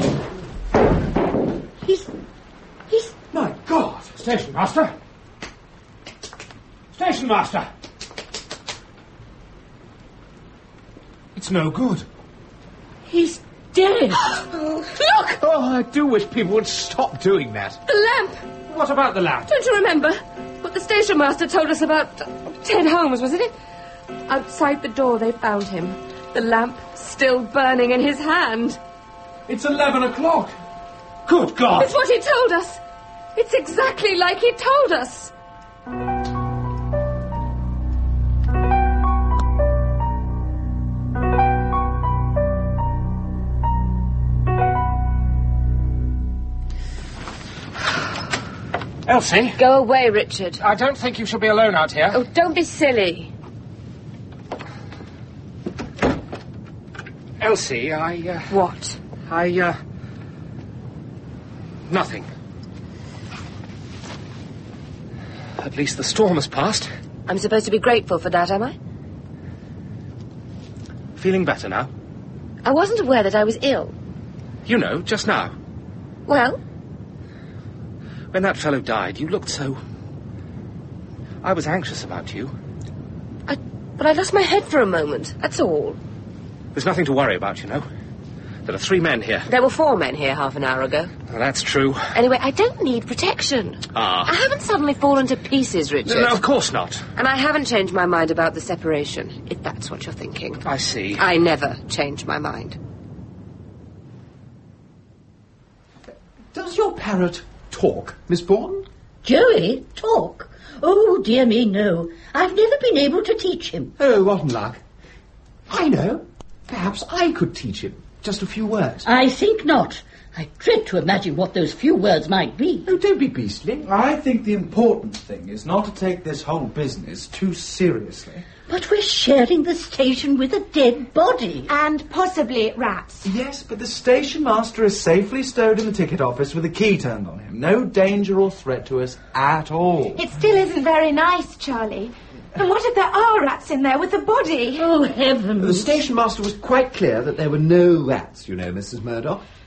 He's... he's... My God! Station master. Station master. It's no good. he's dead. Look! Oh, I do wish people would stop doing that. The lamp! What about the lamp? Don't you remember what the station master told us about Ted Holmes, wasn't it? Outside the door they found him. The lamp still burning in his hand. It's eleven o'clock. Good God! It's what he told us. It's exactly like he told us. Elsie? Go away, Richard. I don't think you should be alone out here. Oh, don't be silly. Elsie, I, uh... What? I, uh... Nothing. At least the storm has passed. I'm supposed to be grateful for that, am I? Feeling better now? I wasn't aware that I was ill. You know, just now. Well? When that fellow died, you looked so... I was anxious about you. I... But I lost my head for a moment, that's all. There's nothing to worry about, you know. There are three men here. There were four men here half an hour ago. Well, that's true. Anyway, I don't need protection. Ah. I haven't suddenly fallen to pieces, Richard. No, no, of course not. And I haven't changed my mind about the separation, if that's what you're thinking. I see. I never change my mind. Does your parrot talk, Miss Bourne? Joey, talk? Oh, dear me, no. I've never been able to teach him. Oh, rotten luck. I know. Perhaps I could teach him just a few words. I think not. I dread to imagine what those few words might be. Oh, don't be beastly. I think the important thing is not to take this whole business too seriously. But we're sharing the station with a dead body. And possibly rats. Yes, but the station master is safely stowed in the ticket office with a key turned on him. No danger or threat to us at all. It still isn't very nice, Charlie. And what if there are rats in there with a body? Oh, heavens. The station master was quite clear that there were no rats, you know, Missus Murdoch.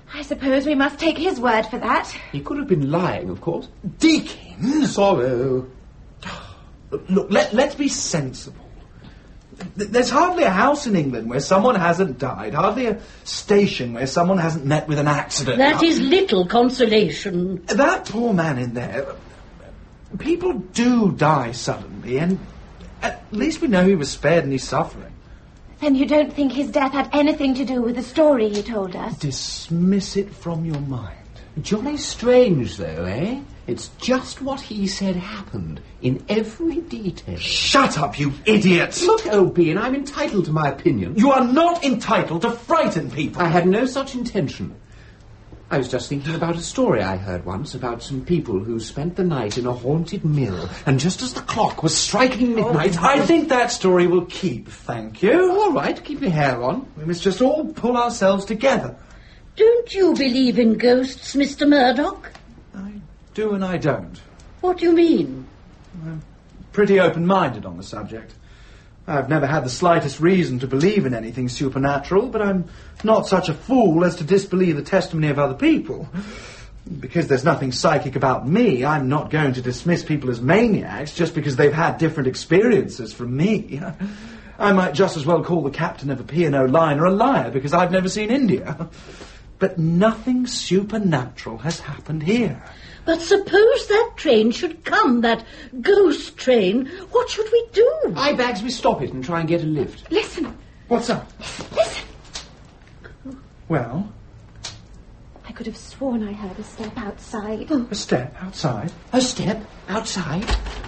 I suppose we must take his word for that. He could have been lying, of course. Deacon! Sorrow. Look, let, let's be sensible. Th- There's hardly a house in England where someone hasn't died, hardly a station where someone hasn't met with an accident. That is little consolation. That poor man in there, people do die suddenly, and at least we know he was spared any suffering. Then you don't think his death had anything to do with the story he told us? Dismiss it from your mind. Jolly strange, though, eh? It's just what he said happened, in every detail. Shut up, you idiot! Look, old Bean, I'm entitled to my opinion. You are not entitled to frighten people. I had no such intention. I was just thinking about a story I heard once about some people who spent the night in a haunted mill, and just as the clock was striking midnight... Oh, I think that story will keep, thank you. All right, keep your hair on. We must just all pull ourselves together. Don't you believe in ghosts, Mister Murdoch? I do and I don't. What do you mean? I'm pretty open-minded on the subject. I've never had the slightest reason to believe in anything supernatural, but I'm not such a fool as to disbelieve the testimony of other people. Because there's nothing psychic about me, I'm not going to dismiss people as maniacs just because they've had different experiences from me. I might just as well call the captain of a P and O liner a liar because I've never seen India. But nothing supernatural has happened here. But suppose that train should come, that ghost train. What should we do? Aye, Bags, we stop it and try and get a lift. Listen. What's up? Listen. Well? I could have sworn I heard a step outside. A step outside? A step outside?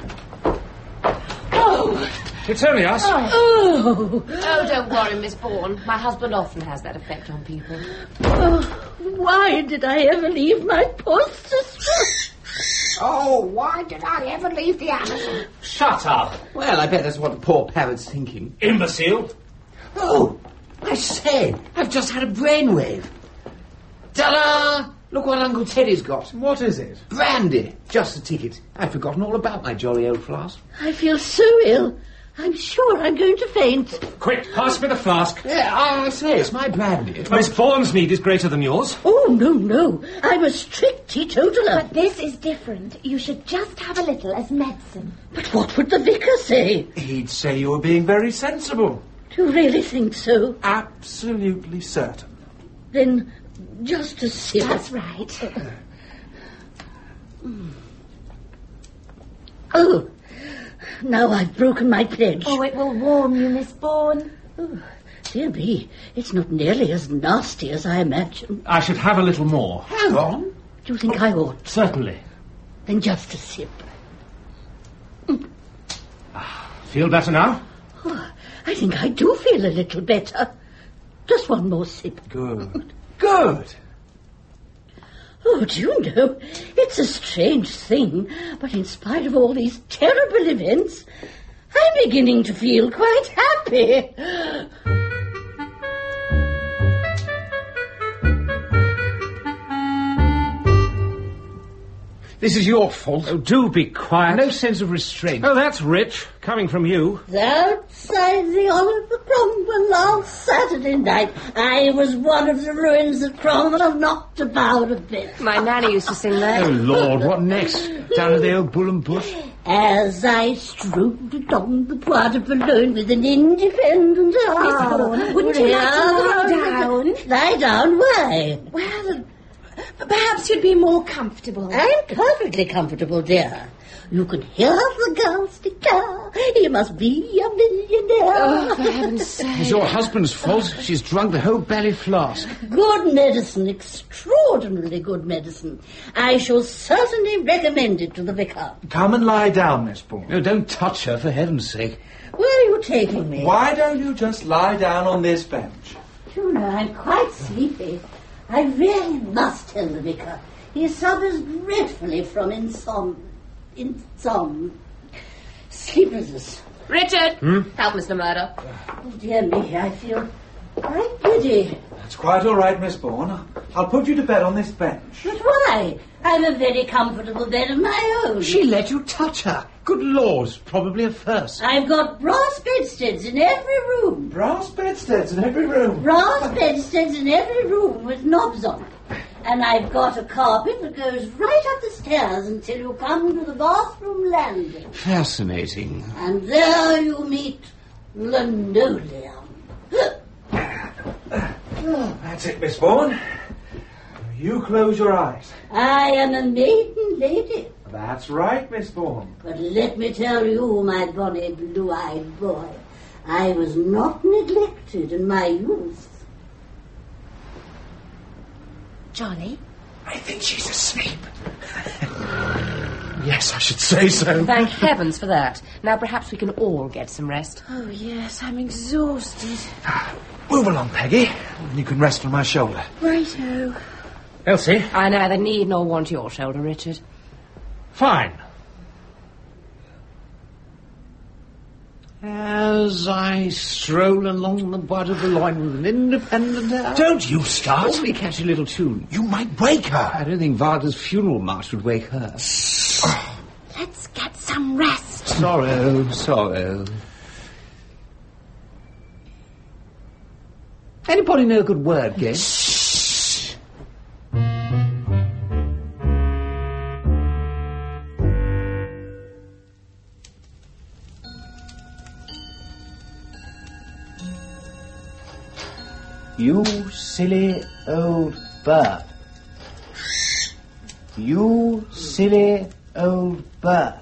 Oh! It's only us. Oh! Oh, don't worry, Miss Bourne. My husband often has that effect on people. Oh, why did I ever leave my poor sister? Oh, why did I ever leave the Amazon? Shut up. Well, I bet that's what the poor parrot's thinking. Imbecile. Oh, I say, I've just had a brainwave. Ta-da! Look what Uncle Teddy's got. What is it? Brandy. Just a ticket. I'd forgotten all about my jolly old flask. I feel so ill. I'm sure I'm going to faint. Quick, pass me the flask. Yeah, I say, it's my brandy. Miss Bourne's need is greater than yours. Oh, no, no. I'm a strict teetotaler. But this is different. You should just have a little as medicine. But what would the vicar say? He'd say you were being very sensible. Do you really think so? Absolutely certain. Then just a sip. That's right. Oh, now I've broken my pledge. Oh, it will warm you, Miss Bourne. Oh, dear me, it's not nearly as nasty as I imagined. I should have a little more. Hang on. Do you think I ought? Certainly. Then just a sip. Feel better now? Oh, I think I do feel a little better. Just one more sip. Good. Good. Oh, do you know, it's a strange thing, but in spite of all these terrible events, I'm beginning to feel quite happy. This is your fault. Oh, do be quiet. No sense of restraint. Oh, that's rich, coming from you. Outside the Oliver Cromwell last Saturday night, I was one of the ruins that Cromwell knocked about a bit. My nanny used to sing that. Oh, Lord, what next? Down at the old Bull and Bush? As I strode along the Bois de Boulogne with an independent heart. Bourne, wouldn't you like to lie down? Lie down? Why? Well, perhaps you'd be more comfortable. I'm perfectly comfortable, dear. You can hear the girls declare he must be a millionaire. Oh, for heaven's sake. It's your husband's fault. She's drunk the whole belly flask. Good medicine, extraordinarily good medicine. I shall certainly recommend it to the vicar. Come and lie down, Miss Bourne. No, don't touch her, for heaven's sake. Where are you taking me? Why don't you just lie down on this bench? You know, I'm quite sleepy. I really must tell the vicar. He suffers dreadfully from insom... insom... sleeplessness. Richard! Hmm? Help Mister Murdoch. Oh, dear me, I feel quite giddy. That's quite all right, Miss Bourne. I'll put you to bed on this bench. But why? I've a very comfortable bed of my own. She let you touch her. Good Lord, probably a first. I've got brass bedsteads in every room. Brass bedsteads in every room. Brass bedsteads in every room with knobs on it. And I've got a carpet that goes right up the stairs until you come to the bathroom landing. Fascinating. And there you meet linoleum. That's it, Miss Vaughan. You close your eyes. I am a maiden lady. That's right, Miss Vaughan. But let me tell you, my bonny blue-eyed boy, I was not neglected in my youth. Johnny? I think she's asleep. Yes, I should say so. Thank heavens for that. Now perhaps we can all get some rest. Oh, yes, I'm exhausted. Move along, Peggy. You can rest on my shoulder. Righto. Elsie? I neither need nor want your shoulder, Richard. Fine. As I stroll along the bud of the loin with an independent air... Don't you start. Only catch a little tune. You might wake her. I don't think Wagner's funeral march would wake her. Let's get some rest. Sorrow, sorrow. Anybody know a good word, Gay? You silly old bird. You silly old bird.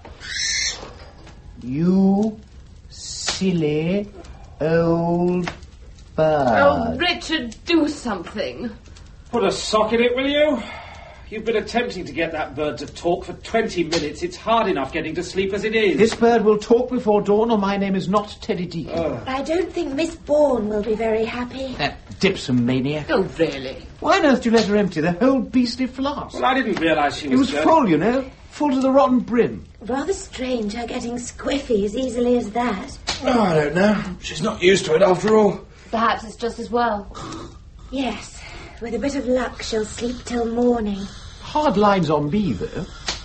You silly old bird. Oh, Richard, do something. Put a sock in it, will you? You've been attempting to get that bird to talk for twenty minutes. It's hard enough getting to sleep as it is. This bird will talk before dawn, or my name is not Teddy Deacon. Oh. I don't think Miss Bourne will be very happy. That dipsomaniac. Oh, really? Why on earth do you let her empty the whole beastly flask? Well, I didn't realise she It was... was dirty. full, you know. Full to the rotten brim. Rather strange her getting squiffy as easily as that. Oh, I don't know. She's not used to it after all. Perhaps it's just as well. Yes, with a bit of luck she'll sleep till morning. Hard lines on me, though.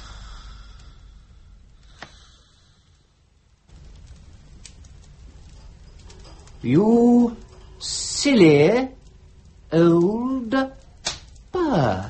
You silly old bird.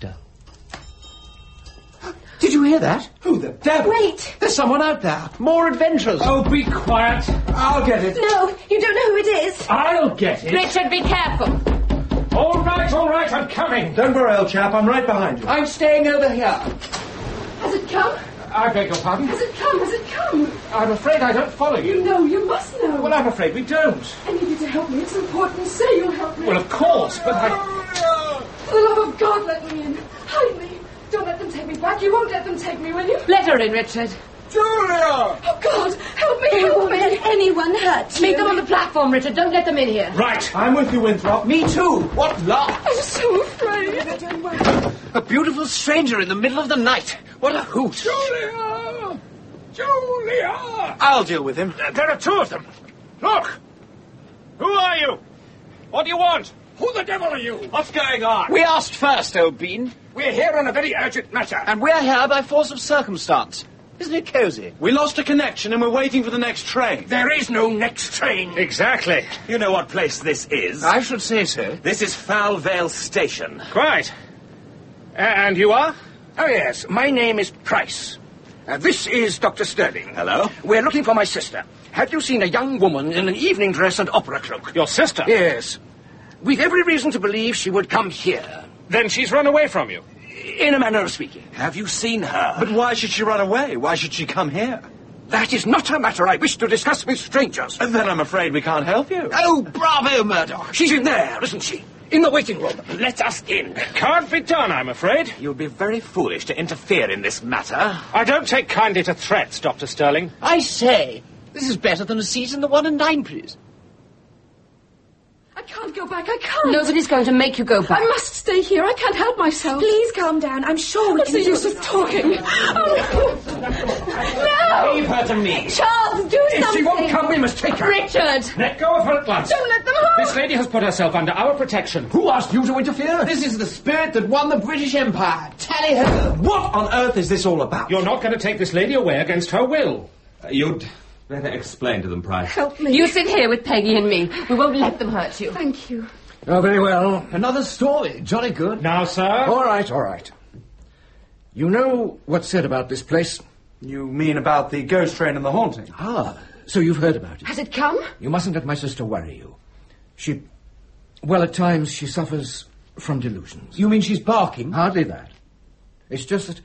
Did you hear that? Who the devil? Wait! There's someone out there. More adventures. Oh, be quiet. I'll get it. No, you don't know who it is. I'll get it. Richard, be careful. All right, all right, I'm coming. Don't worry, old chap. I'm right behind you. I'm staying over here. Has it come? I beg your pardon? Has it come? Has it come? I'm afraid I don't follow you. You know, you must know. Well, I'm afraid we don't. I need you to help me. It's important. Say you'll help me. Well, of course, but I... For the love of God, let me in. Hide me. Don't let them take me back. You won't let them take me, will you? Let her in, Richard. Julia! Oh, God, help me, help Won't me. let anyone hurt you. Meet them on the platform, Richard. Don't let them in here. Right. I'm with you, Winthrop. Me too. What luck. I'm so afraid. Don't worry. A beautiful stranger in the middle of the night. What a hoot. Julia! Julia! I'll deal with him. There are two of them. Look. Who are you? What do you want? Who the devil are you? What's going on? We asked first, old bean. We're here on a very urgent matter. And we're here by force of circumstance. Isn't it cosy? We lost a connection and we're waiting for the next train. There is no next train. Exactly. You know what place this is? I should say so. This is Foul Vale Station. Quite. A- and you are? Oh, yes. My name is Price. Uh, this is Doctor Sterling. Hello? We're looking for my sister. Have you seen a young woman in an evening dress and opera cloak? Your sister? Yes. We've every reason to believe she would come here. Then she's run away from you. In a manner of speaking. Have you seen her? But why should she run away? Why should she come here? That is not a matter I wish to discuss with strangers. Then I'm afraid we can't help you. Oh, bravo, Murdoch. She's in there, isn't she? In the waiting room. Let us in. Can't be done, I'm afraid. You'd be very foolish to interfere in this matter. I don't take kindly to threats, Doctor Sterling. I say, this is better than a seat in the one and nine, please. I can't go back. I can't. Nobody's going to make you go back. I must stay here. I can't help myself. Please calm down. I'm sure we What's can the do use it. of talking? Oh, no! Leave her to me. Charles, do If something. she won't come, we must take her. Richard! Let go of her at once. Don't let them harm. This lady has put herself under our protection. Who asked you to interfere? This is the spirit that won the British Empire. Tally ho! What on earth is this all about? You're not going to take this lady away against her will. Uh, you'd better explain to them, Price. Help me. You sit here with Peggy and me. We won't let them hurt you. Thank you. Oh, very well. Another story. Jolly good. Now, sir. All right, all right. You know what's said about this place? You mean about the ghost train and the haunting? Ah, so you've heard about it. Has it come? You mustn't let my sister worry you. She... Well, at times she suffers from delusions. You mean she's barking? Hardly that. It's just that...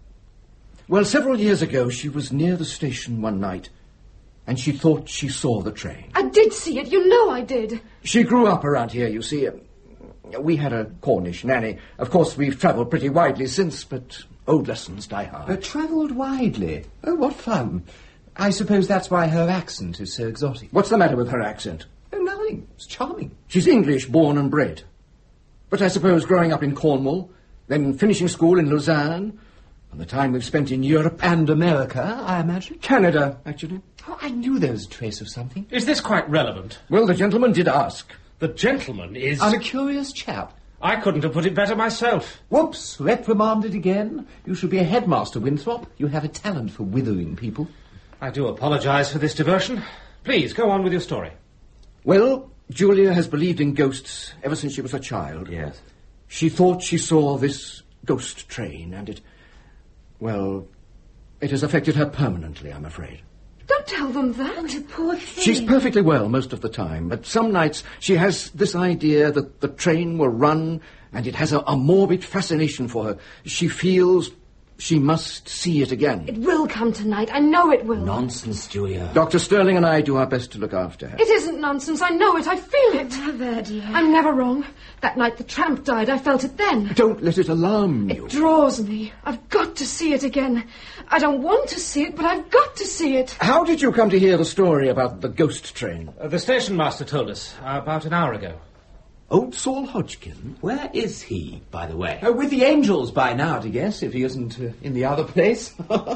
Well, several years ago she was near the station one night and she thought she saw the train. I did see it. You know I did. She grew up around here, you see. We had a Cornish nanny. Of course, we've travelled pretty widely since, but old lessons die hard. Uh, travelled widely? Oh, what fun. I suppose that's why her accent is so exotic. What's the matter with her accent? Oh, nothing. It's charming. She's English, born and bred. But I suppose growing up in Cornwall, then finishing school in Lausanne, and the time we've spent in Europe... And America, I imagine? Canada, actually. Oh, I knew there was a trace of something. Is this quite relevant? Well, the gentleman did ask. The gentleman is... I'm a curious chap. I couldn't have put it better myself. Whoops, reprimanded again. You should be a headmaster, Winthrop. You have a talent for withering people. I do apologise for this diversion. Please, go on with your story. Well, Julia has believed in ghosts ever since she was a child. Yes. She thought she saw this ghost train, and it... Well, it has affected her permanently, I'm afraid. Don't tell them that. Oh, you poor thing. She's perfectly well most of the time, but some nights she has this idea that the train will run, and it has a, a morbid fascination for her. She feels she must see it again. It will come tonight. I know it will. Nonsense, Julia. Doctor Sterling and I do our best to look after her. It isn't nonsense. I know it. I feel it. Never, dear. I'm never wrong. That night the tramp died, I felt it then. Don't let it alarm you. It draws me. I've got to see it again. I don't want to see it, but I've got to see it. How did you come to hear the story about the ghost train? Uh, the station master told us uh, about an hour ago. Old Saul Hodgkin? Where is he, by the way? Uh, with the angels by now, to guess, if he isn't uh, in the other place.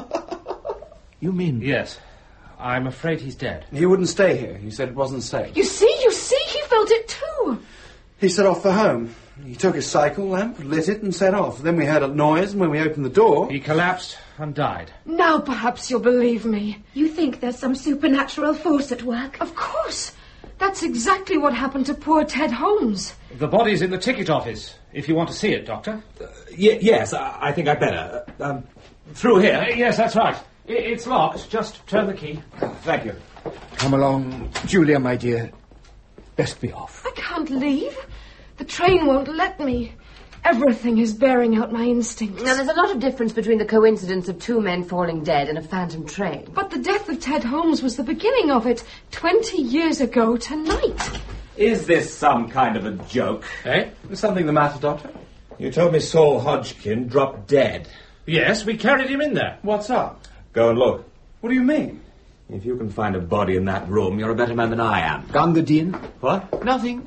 You mean... Yes. I'm afraid he's dead. He wouldn't stay here. He said it wasn't safe. You see, you see, he felt it too. He set off for home. He took his cycle lamp, lit it, and set off. Then we heard a noise, and when we opened the door... He collapsed and died. Now perhaps you'll believe me. You think there's some supernatural force at work? Of course. That's exactly what happened to poor Ted Holmes. The body's in the ticket office, if you want to see it, Doctor. Uh, y- yes, I-, I think I'd better. Uh, um, through here? Uh, yes, that's right. I- it's locked. Just turn the key. Thank you. Come along, Julia, my dear. Best be off. I can't leave. The train won't let me. Everything is bearing out my instincts. Now, there's a lot of difference between the coincidence of two men falling dead and a phantom train. But the death of Ted Holmes was the beginning of it, twenty years ago tonight. Is this some kind of a joke? Eh? Is something the matter, Doctor? You told me Saul Hodgkin dropped dead. Yes, we carried him in there. What's up? Go and look. What do you mean? If you can find a body in that room, you're a better man than I am. Gunga Din? What? Nothing.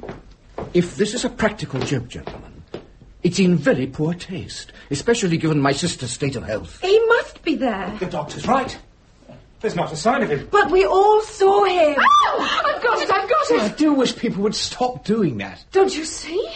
If this is a practical joke, gentlemen, it's in very poor taste, especially given my sister's state of health. He must be there. The doctor's right. There's not a sign of him. But we all saw him. Oh, I've got it, I've got it. I do wish people would stop doing that. Don't you see?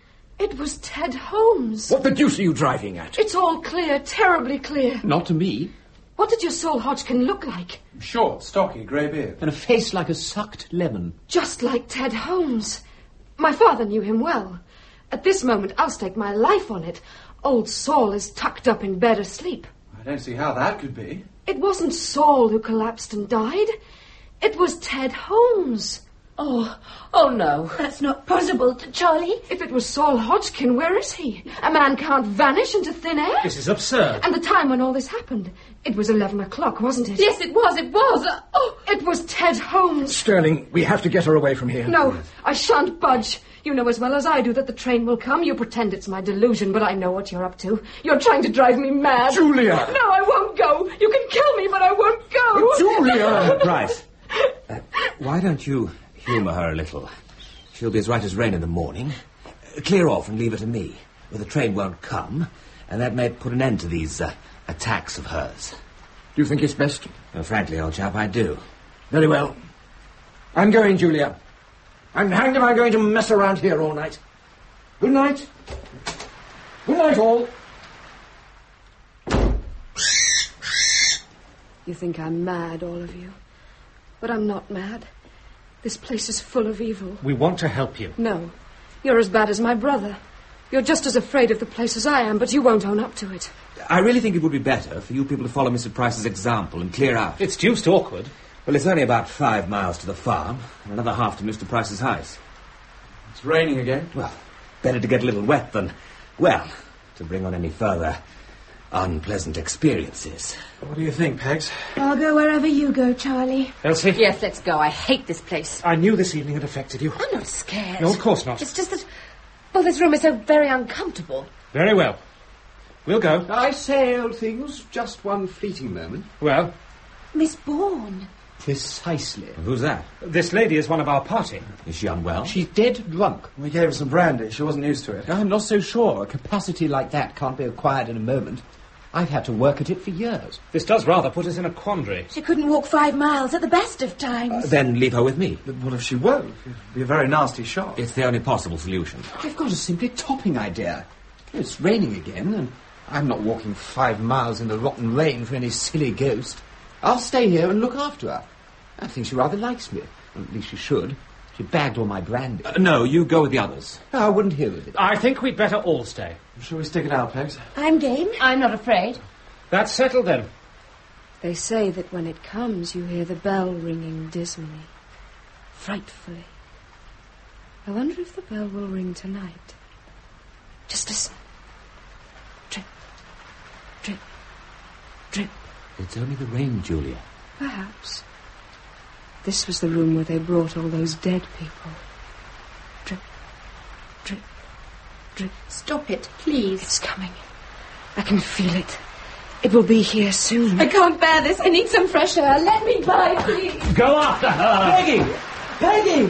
It was Ted Holmes. What the deuce are you driving at? It's all clear, terribly clear. Not to me. What did your Saul Hodgkin look like? Short, stocky, grey beard. And a face like a sucked lemon. Just like Ted Holmes. My father knew him well. At this moment, I'll stake my life on it. Old Saul is tucked up in bed asleep. I don't see how that could be. It wasn't Saul who collapsed and died. It was Ted Holmes. Oh, oh no. That's not possible, Charlie. If it was Saul Hodgkin, where is he? A man can't vanish into thin air. This is absurd. And the time when all this happened. It was eleven o'clock, wasn't it? Yes, it was, it was. Uh, oh, it was Ted Holmes. Sterling, we have to get her away from here. No, I shan't budge. You know as well as I do that the train will come. You pretend it's my delusion, but I know what you're up to. You're trying to drive me mad. Julia! No, I won't go. You can kill me, but I won't go. Julia! Bryce, uh, why don't you humour her a little? She'll be as right as rain in the morning. Uh, clear off and leave her to me, or the train won't come, and that may put an end to these uh, attacks of hers. Do you think it's best? Well, frankly, old chap, I do. Very well. I'm going, Julia. I'm hanged if I'm going to mess around here all night. Good night. Good night, all. You think I'm mad, all of you. But I'm not mad. This place is full of evil. We want to help you. No. You're as bad as my brother. You're just as afraid of the place as I am, but you won't own up to it. I really think it would be better for you people to follow Mister Price's example and clear out. It's deuced awkward. Well, it's only about five miles to the farm and another half to Mister Price's house. It's raining again. Well, better to get a little wet than, well, to bring on any further unpleasant experiences. What do you think, Pegs? I'll go wherever you go, Charlie. Elsie? Yes, let's go. I hate this place. I knew this evening had affected you. I'm not scared. No, of course not. It's just that, well, this room is so very uncomfortable. Very well. We'll go. I say, old things, just one fleeting moment. Well? Miss Bourne. Precisely. Who's that? This lady is one of our party. Is she unwell? She's dead drunk. We gave her some brandy. She wasn't used to it. I'm not so sure. A capacity like that can't be acquired in a moment. I've had to work at it for years. This does rather put us in a quandary. She couldn't walk five miles at the best of times. Uh, then leave her with me. But what if she won't? It'd be a very nasty shock. It's the only possible solution. I've got a simply topping idea. It's raining again, and I'm not walking five miles in the rotten rain for any silly ghost. I'll stay here and look after her. I think she rather likes me. Or at least she should. She bagged all my brandy. Uh, no, you go with the others. No, I wouldn't hear of it. I think we'd better all stay. Shall we stick it out, Pegs? I'm game. I'm not afraid. That's settled, then. They say that when it comes, you hear the bell ringing dismally, frightfully. I wonder if the bell will ring tonight. Just listen. Drip, drip, drip. It's only the rain, Julia. Perhaps. This was the room where they brought all those dead people. Drip, drip, drip. Stop it, please. It's coming. I can feel it. It will be here soon. I can't bear this. I need some fresh air. Let me by, please. Go after her! Peggy! Peggy!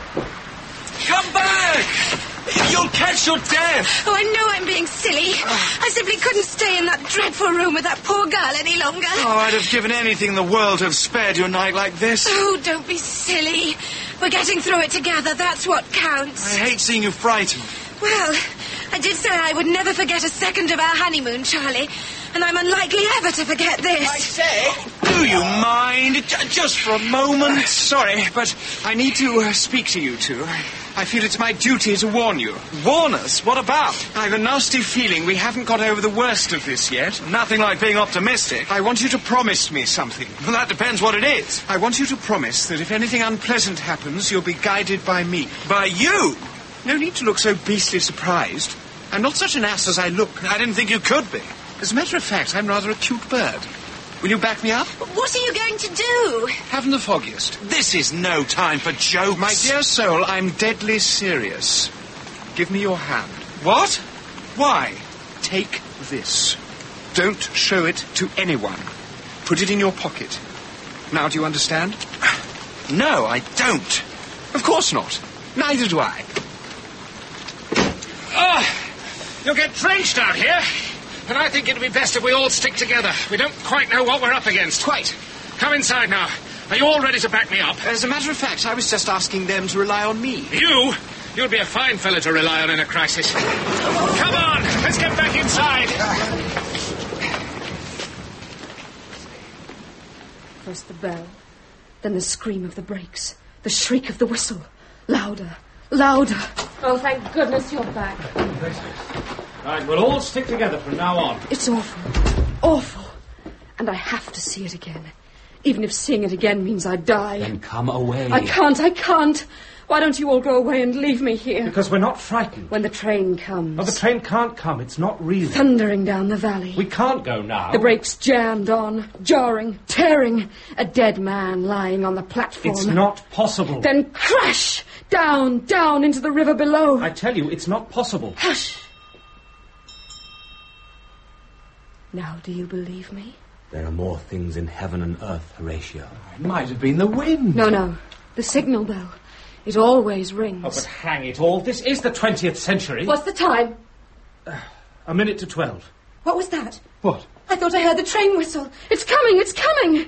Come back! You'll catch your death! Oh, I know I'm being silly. I simply couldn't stay in that dreadful room with that poor girl any longer. Oh, I'd have given anything in the world to have spared you a night like this. Oh, don't be silly. We're getting through it together. That's what counts. I hate seeing you frightened. Well, I did say I would never forget a second of our honeymoon, Charlie. And I'm unlikely ever to forget this. I say... Do you mind? J- just for a moment. Sorry, but I need to uh, speak to you two. I feel it's my duty to warn you. Warn us? What about? I have a nasty feeling we haven't got over the worst of this yet. Nothing like being optimistic. I want you to promise me something. Well, that depends what it is. I want you to promise that if anything unpleasant happens, you'll be guided by me. By you? No need to look so beastly surprised. I'm not such an ass as I look. I didn't think you could be. As a matter of fact, I'm rather a cute bird. Will you back me up? What are you going to do? Haven't the foggiest. This is no time for jokes. My dear soul, I'm deadly serious. Give me your hand. What? Why? Take this. Don't show it to anyone. Put it in your pocket. Now, do you understand? No, I don't. Of course not. Neither do I. Ah! You'll get drenched out here. And I think it'd be best if we all stick together. We don't quite know what we're up against. Quite. Come inside now. Are you all ready to back me up? As a matter of fact, I was just asking them to rely on me. You? You'd be a fine fellow to rely on in a crisis. Come on, let's get back inside. First the bell, then the scream of the brakes, the shriek of the whistle. Louder, louder. Oh, thank goodness you're back. Right, we'll all stick together from now on. It's awful, awful. And I have to see it again. Even if seeing it again means I die. Then come away. I can't, I can't. Why don't you all go away and leave me here? Because we're not frightened. When the train comes. No, the train can't come. It's not real. Thundering down the valley. We can't go now. The brakes jammed on, jarring, tearing. A dead man lying on the platform. It's not possible. Then crash! Down, down into the river below. I tell you, it's not possible. Hush! Now do you believe me? There are more things in heaven and earth, Horatio. It might have been the wind. No, no. The signal bell. It always rings. Oh, but hang it all. This is the twentieth century. What's the time? Uh, a minute to twelve. What was that? What? I thought I heard the train whistle. It's coming, it's coming.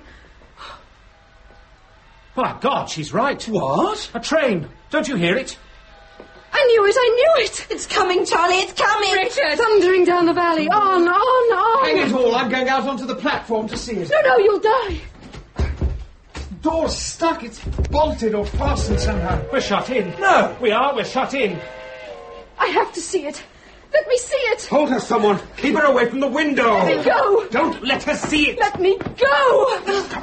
My God, she's right. What? A train. Don't you hear it? I knew it, I knew it. It's coming, Charlie, it's coming. Richard. Thundering down the valley. On, on, on. Hang it all, I'm going out onto the platform to see it. No, no, you'll die. The door's stuck, it's bolted or fastened somehow. We're shut in. No. We are, we're shut in. I have to see it. Let me see it. Hold her, someone. Keep her away from the window. Let me go. Don't let her see it. Let me go.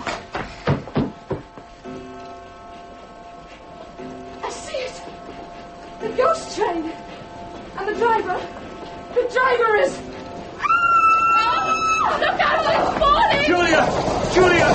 I see it. The ghost train. And the driver. The driver is... Ah! Look out, it's falling! Julia! Julia!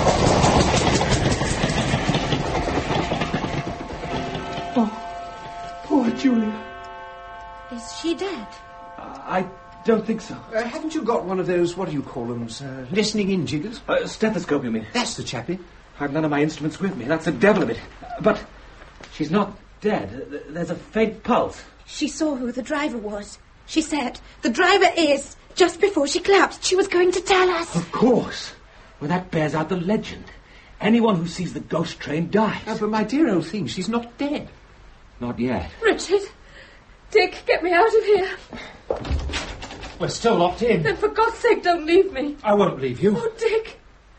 Oh, poor Julia. Is she dead? I don't think so. Uh, haven't you got one of those, what do you call them, sir, listening in jiggers? Uh, stethoscope, you mean? That's the chappie. I've none of my instruments with me. That's the devil of it. But she's not dead. There's a faint pulse. She saw who the driver was. She said, the driver is... Just before she collapsed, she was going to tell us. Of course. Well, that bears out the legend. Anyone who sees the ghost train dies. Oh, but my dear old thing, she's not dead. Not yet. Richard. Dick, get me out of here. We're still locked in. Then for God's sake, don't leave me. I won't leave you. Oh, Dick.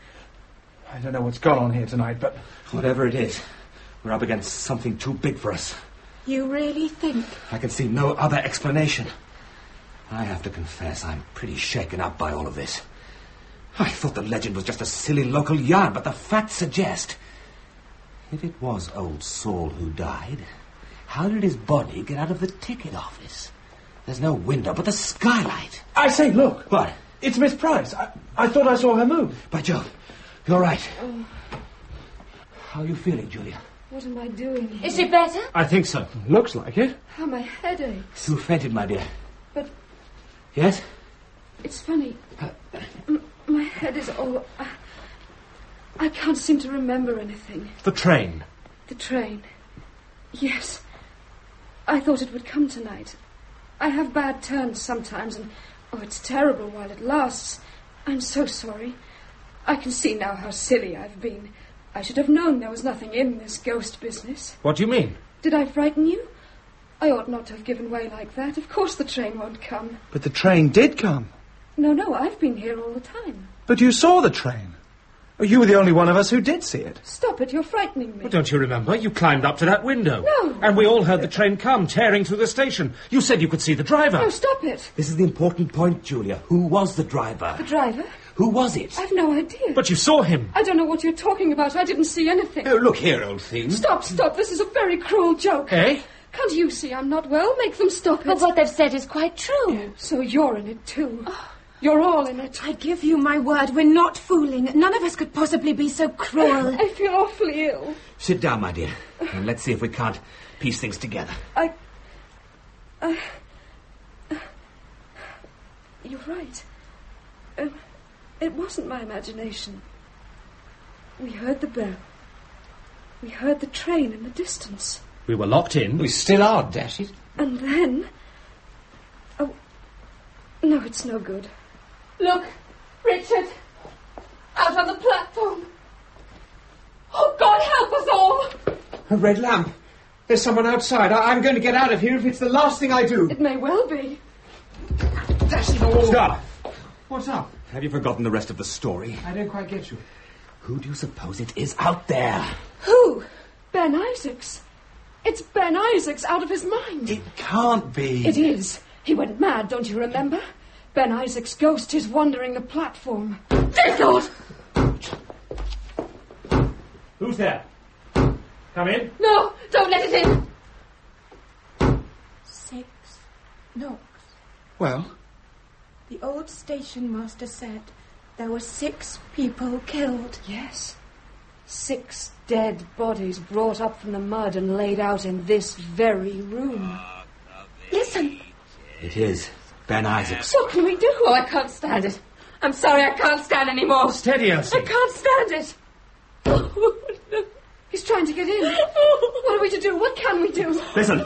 I don't know what's gone on here tonight, but... Whatever it is, we're up against something too big for us. You really think? I can see no other explanation. I have to confess, I'm pretty shaken up by all of this. I thought the legend was just a silly local yarn, but the facts suggest... If it was old Saul who died, how did his body get out of the ticket office? There's no window but the skylight. I say, look. What? It's Miss Price. I, I thought I saw her move. By Jove, you're right. Oh. How are you feeling, Julia? What am I doing here? Is she better? I think so. Looks like it. How my head aches. You fainted, my dear. But... Yes? It's funny. M- my head is all... I, I can't seem to remember anything. The train. The train. Yes. I thought it would come tonight. I have bad turns sometimes, and... Oh, it's terrible while it lasts. I'm so sorry. I can see now how silly I've been. I should have known there was nothing in this ghost business. What do you mean? Did I frighten you? I ought not to have given way like that. Of course the train won't come. But the train did come. No, no, I've been here all the time. But you saw the train. You were the only one of us who did see it. Stop it, you're frightening me. Well, don't you remember? You climbed up to that window. No. And we all heard the train come, tearing through the station. You said you could see the driver. No, stop it. This is the important point, Julia. Who was the driver? The driver? Who was it? I've no idea. But you saw him. I don't know what you're talking about. I didn't see anything. Oh, look here, old thing. Stop, stop. This is a very cruel joke. Eh? Can't you see I'm not well? Make them stop it. But what they've said is quite true. So you're in it too. You're all in it. I give you my word, we're not fooling. None of us could possibly be so cruel. I feel awfully ill. Sit down, my dear, and let's see if we can't piece things together. I... I... You're right. Um, it wasn't my imagination. We heard the bell. We heard the train in the distance. We were locked in. We still are, dash it. And then... Oh, no, it's no good. Look, Richard, out on the platform. Oh, God, help us all. A red lamp. There's someone outside. I- I'm going to get out of here if it's the last thing I do. It may well be. Dash it all. Stop! What's up? Have you forgotten the rest of the story? I don't quite get you. Who do you suppose it is out there? Who? Ben Isaacs. It's Ben Isaacs out of his mind. It can't be. It is. He went mad, don't you remember? Ben Isaacs' ghost is wandering the platform. Dear God! Who's there? Come in. No, don't let it in. Six knocks. Well? The old station master said there were six people killed. Yes. Six dead bodies brought up from the mud and laid out in this very room. Listen. It is Ben Isaacs. What can we do? Oh, I can't stand it. I'm sorry, I can't stand anymore. Steady, Elsie. I can't stand it. Oh, no. He's trying to get in. What are we to do? What can we do? Listen.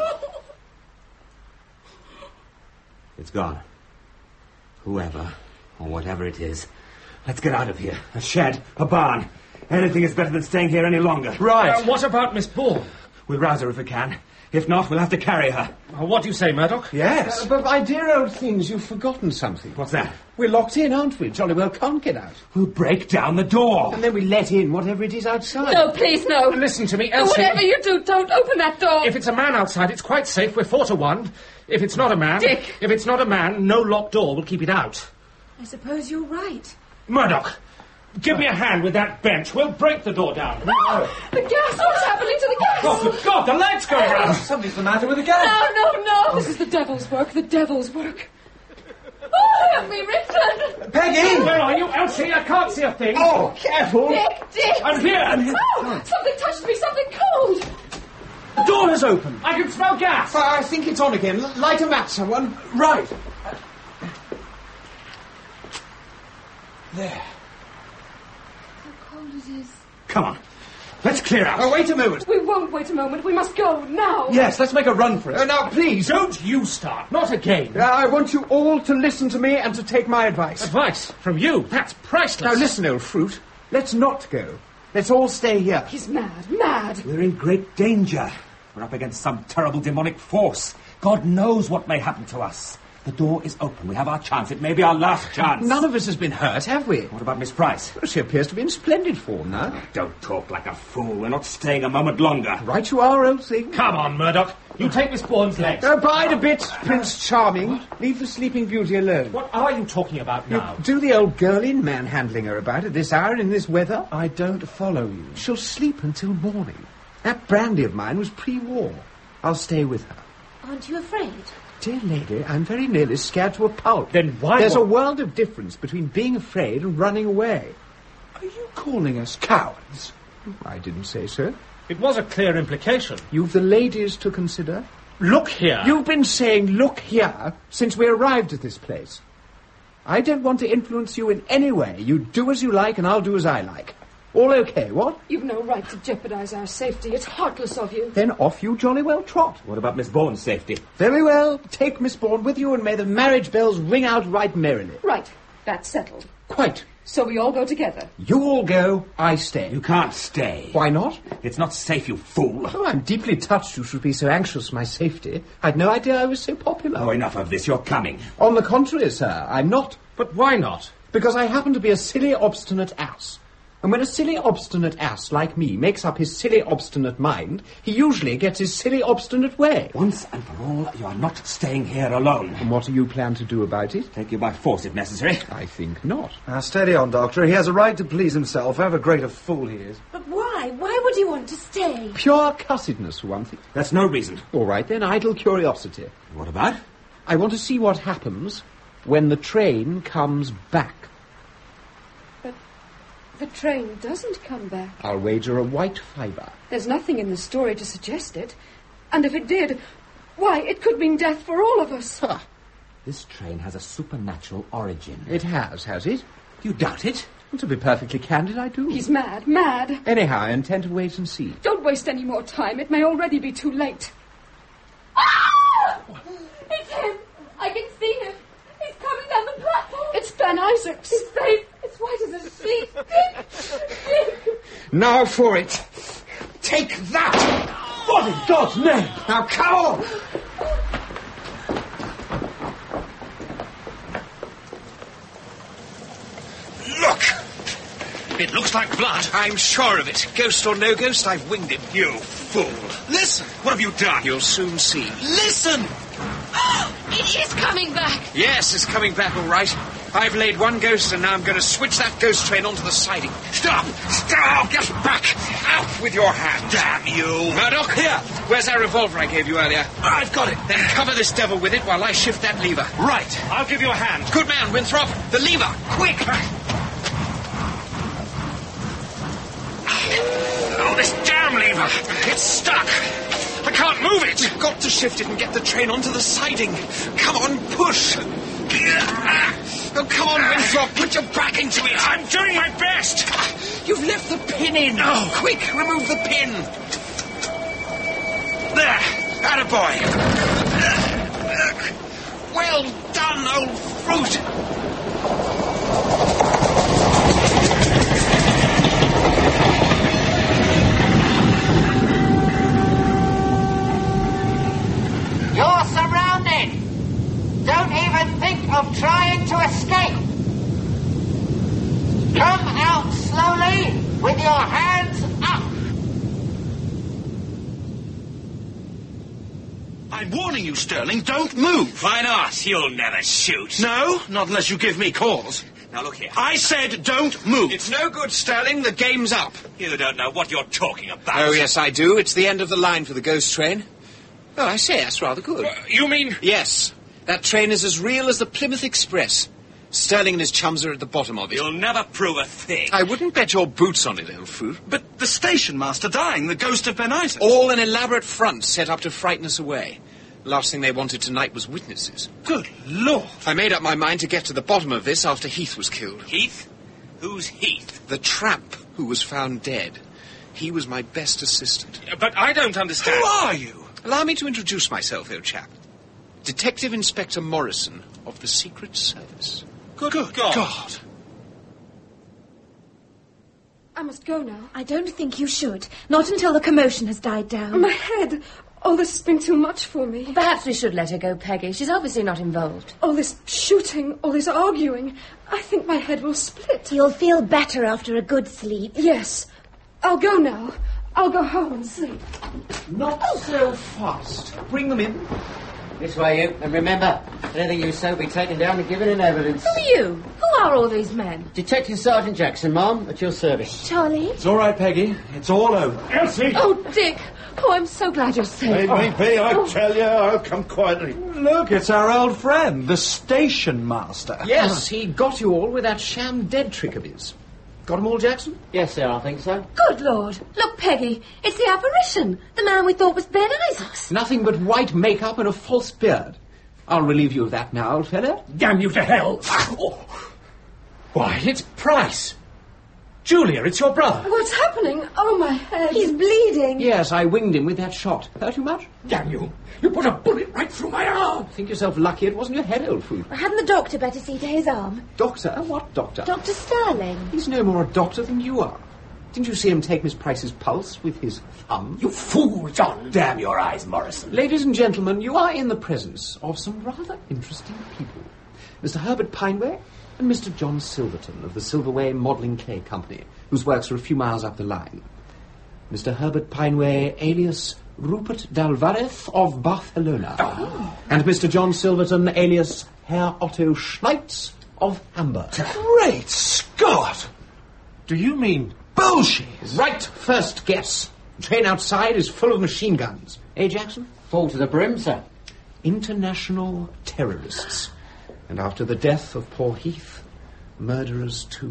It's gone. Whoever, or whatever it is. Let's get out of here. A shed, a barn. Anything is better than staying here any longer. Right. Uh, what about Miss Bourne? We'll rouse her if we can. If not, we'll have to carry her. Well, what do you say, Murdoch? Yes. Uh, but my dear old things, you've forgotten something. What's that? We're locked in, aren't we? Jolly well can't get out. We'll break down the door. And then we let in whatever it is outside. No, please, no. Listen to me, Elsie. Whatever you do, don't open that door. If it's a man outside, it's quite safe. We're four to one. If it's not a man... Dick. If it's not a man, no locked door will keep it out. I suppose you're right. Murdoch, give me a hand with that bench. We'll break the door down. No! The gas! What's happening to the gas? Oh, good God, the light's going out. Something's the matter with the gas. No, no, no! This is the devil's work, the devil's work. Oh, help me, Richard! Peggy! Where are you, Elsie? I can't see a thing. Oh, careful! Dick, Dick! I'm here. I'm here. Oh, something touched me, something cold! The door has opened. I can smell gas. I think it's on again. L- light a match, someone. Right. There. How cold it is. Come on. Let's clear out. Oh, wait a moment. We won't wait a moment. We must go now. Yes, let's make a run for it. Uh, now, please. Don't you start. Not again. Uh, I want you all to listen to me and to take my advice. Advice? From you? That's priceless. Now, listen, old fruit. Let's not go. Let's all stay here. He's mad, mad. We're in great danger. We're up against some terrible demonic force. God knows what may happen to us. The door is open. We have our chance. It may be our last chance. None of us has been hurt, have we? What about Miss Price? Well, she appears to be in splendid form now. Don't talk like a fool. We're not staying a moment longer. Right you are, old thing. Come on, Murdoch. You take Miss Bourne's legs. Oh, bide a bit, Prince Charming. Leave the Sleeping Beauty alone. What are you talking about now? You do the old girl in manhandling her about at this hour in this weather? I don't follow you. She'll sleep until morning. That brandy of mine was pre-war. I'll stay with her. Aren't you afraid? Dear lady, I'm very nearly scared to a pulp. Then why... There's wa- a world of difference between being afraid and running away. Are you calling us cowards? I didn't say so. It was a clear implication. You've the ladies to consider. Look here. You've been saying, look here, since we arrived at this place. I don't want to influence you in any way. You do as you like and I'll do as I like. All okay, what? You've no right to jeopardize our safety. It's heartless of you. Then off you jolly well trot. What about Miss Bourne's safety? Very well. Take Miss Bourne with you and may the marriage bells ring out right merrily. Right. That's settled. Quite. So we all go together. You all go, I stay. You can't stay. Why not? It's not safe, you fool. Oh, I'm deeply touched you should be so anxious for my safety. I'd no idea I was so popular. Oh, enough of this. You're coming. On the contrary, sir, I'm not. But why not? Because I happen to be a silly, obstinate ass. And when a silly, obstinate ass like me makes up his silly, obstinate mind, he usually gets his silly, obstinate way. Once and for all, you are not staying here alone. And what do you plan to do about it? Take you by force if necessary. I think not. Now, steady on, Doctor. He has a right to please himself, however great a fool he is. But why? Why would you want to stay? Pure cussedness, for one thing. That's no reason. All right, then, idle curiosity. What about? I want to see what happens when the train comes back. The train doesn't come back. I'll wager a white fibre. There's nothing in the story to suggest it. And if it did, why, it could mean death for all of us. Ha! This train has a supernatural origin. It has, has it? You doubt it? Well, to be perfectly candid, I do. He's mad, mad. Anyhow, I intend to wait and see. Don't waste any more time. It may already be too late. Ah! It's him! I can see him! He's coming down the platform! It's Ben Isaacs! His face, it's white as a sheet! Now for it! Take that! What in God's name? Now come on! Look! It looks like blood. I'm sure of it. Ghost or no ghost, I've winged him. You fool. Listen! What have you done? You'll soon see. Listen! It is coming back! Yes, it's coming back all right. I've laid one ghost and now I'm going to switch that ghost train onto the siding. Stop! Stop! Get back! Out with your hand! Damn you! Murdoch, here! Where's that revolver I gave you earlier? I've got it. Then cover this devil with it while I shift that lever. Right. I'll give you a hand. Good man, Winthrop. The lever! Quick! Oh, this damn lever! It's stuck! I can't move it! We've got to shift it and get the train onto the siding. Come on, push! Oh, come on, Winthrop, put your back into it! I'm doing my best! You've left the pin in! Oh, quick, remove the pin! There! Attaboy! Well done, old fruit! With your hands up! I'm warning you, Sterling, don't move. Why not? You'll never shoot. No, not unless you give me cause. Now look here. I said don't move. It's no good, Sterling. The game's up. You don't know what you're talking about. Oh, yes, I do. It's the end of the line for the ghost train. Oh, I say, that's rather good. Uh, you mean... Yes. That train is as real as the Plymouth Express. Sterling and his chums are at the bottom of it. You'll never prove a thing. I wouldn't bet your boots on it, old fruit. But the station master dying, the ghost of Ben Isis. All an elaborate front set up to frighten us away. Last thing they wanted tonight was witnesses. Good Lord. I made up my mind to get to the bottom of this after Heath was killed. Heath? Who's Heath? The tramp who was found dead. He was my best assistant. But I don't understand. Who are you? Allow me to introduce myself, old chap. Detective Inspector Morrison of the Secret Service. Good, Good God. God. I must go now. I don't think you should. Not until the commotion has died down. My head. All this has been too much for me. Perhaps we should let her go, Peggy. She's obviously not involved. All this shooting, all this arguing. I think my head will split. You'll feel better after a good sleep. Yes. I'll go now. I'll go home and sleep. Not so fast. Bring them in. This way, you. And remember, anything you say will be taken down and given in evidence. Who are you? Who are all these men? Detective Sergeant Jackson, ma'am, at your service. Charlie? It's all right, Peggy. It's all over. Elsie! Oh, Dick. Oh, I'm so glad you're safe. May oh. be, I oh. tell you, I'll come quietly. Look, it's our old friend, the station master. Yes, he got you all with that sham dead trick of his. Got 'em all, Jackson? Yes, sir, I think so. Good Lord. Look, Peggy, it's the apparition. The man we thought was Ben Isaacs. Nothing but white makeup and a false beard. I'll relieve you of that now, old fellow. Damn you to hell. Oh. Why, it's Price. Julia, it's your brother. What's happening? Oh, my head. He's bleeding. Yes, I winged him with that shot. Hurt you much? Damn you. You put a bullet right through my arm. Think yourself lucky it wasn't your head, old fool. Hadn't the doctor better see to his arm? Doctor? What doctor? Doctor Sterling. He's no more a doctor than you are. Didn't you see him take Miss Price's pulse with his thumb? You fool, John. Damn your eyes, Morrison. Ladies and gentlemen, you are in the presence of some rather interesting people. Mister Herbert Pineway and Mister John Silverton of the Silverway Modelling Clay Company, whose works are a few miles up the line. Mister Herbert Pineway, alias Rupert Dalvarez of Barcelona. Oh. And Mister John Silverton, alias Herr Otto Schneitz of Hamburg. Great Scott! Do you mean bullshit? Right first guess. The train outside is full of machine guns. Eh, Jackson? Full to the brim, sir. International terrorists. And after the death of poor Heath, murderers too.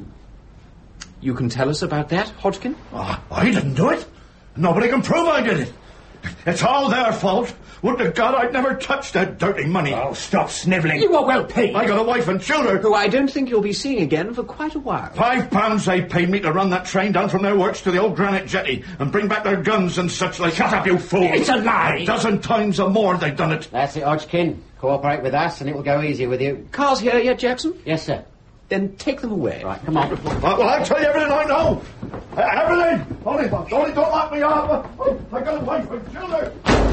You can tell us about that, Hodgkin? Oh, I didn't do it. Nobody can prove I did it. It's all their fault. Would to God I'd never touched that dirty money. Oh, stop snivelling. You are well paid. I got a wife and children. Who I don't think you'll be seeing again for quite a while. Five pounds they paid me to run that train down from their works to the old granite jetty and bring back their guns and such like. Shut up, you fool. It's a lie. A dozen times or more they've done it. That's it, Hodgkin. Cooperate with us and it will go easier with you. Cars here yet, Jackson? Yes, sir. Then take them away. Right, come on. Well, well I'll tell you everything I know. Uh, everything. Only, only don't lock me up. I got a wife and children.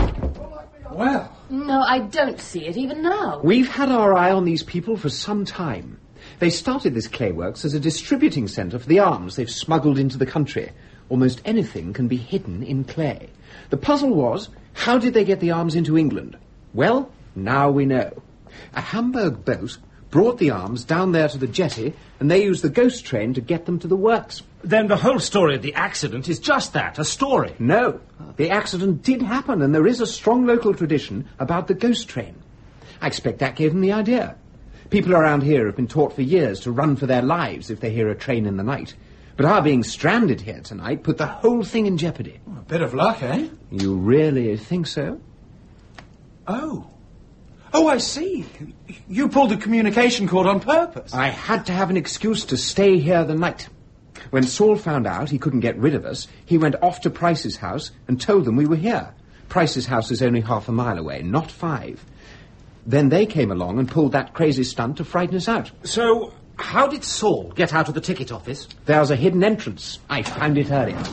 Well. No, I don't see it even now. We've had our eye on these people for some time. They started this clay works as a distributing centre for the arms they've smuggled into the country. Almost anything can be hidden in clay. The puzzle was, how did they get the arms into England? Well, now we know. A Hamburg boat brought the arms down there to the jetty, and they used the ghost train to get them to the works. Then the whole story of the accident is just that, a story. No. The accident did happen, and there is a strong local tradition about the ghost train. I expect that gave them the idea. People around here have been taught for years to run for their lives if they hear a train in the night. But our being stranded here tonight put the whole thing in jeopardy. Oh, a bit of luck, eh? You really think so? Oh. Oh, I see. You pulled the communication cord on purpose. I had to have an excuse to stay here the night. When Saul found out he couldn't get rid of us, he went off to Price's house and told them we were here. Price's house is only half a mile away, not five. Then they came along and pulled that crazy stunt to frighten us out. So, how did Saul get out of the ticket office? There's a hidden entrance. I found it earlier.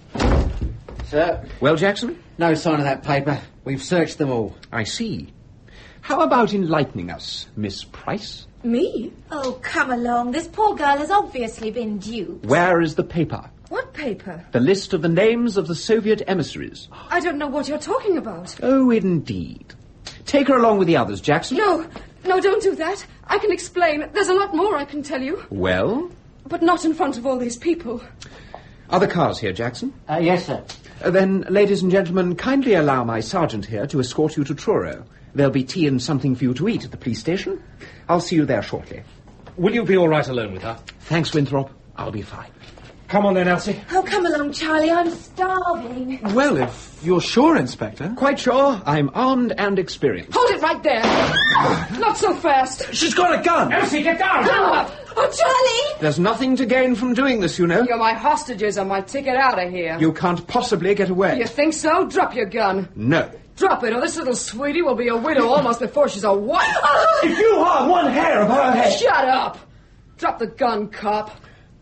Sir? Well, Jackson? No sign of that paper. We've searched them all. I see. How about enlightening us, Miss Price? Me? Oh, come along. This poor girl has obviously been duped. Where is the paper? What paper? The list of the names of the Soviet emissaries. I don't know what you're talking about. Oh, indeed. Take her along with the others, Jackson. No, no, don't do that. I can explain. There's a lot more I can tell you. Well? But not in front of all these people. Are the cars here, Jackson? Uh, yes, sir. Uh, then, ladies and gentlemen, kindly allow my sergeant here to escort you to Truro. There'll be tea and something for you to eat at the police station. I'll see you there shortly. Will you be all right alone with her? Thanks, Winthrop. I'll be fine. Come on then, Elsie. Oh, come along, Charlie. I'm starving. Well, if you're sure, Inspector. Quite sure. I'm armed and experienced. Hold it right there. Not so fast. She's got a gun. Elsie, get down! Ah! Oh, Charlie! There's nothing to gain from doing this, you know. You're my hostages and my ticket out of here. You can't possibly get away. You think so? Drop your gun. No. Drop it, or this little sweetie will be a widow almost before she's a wife. If you harm one hair of her head... Shut up! Drop the gun, cop.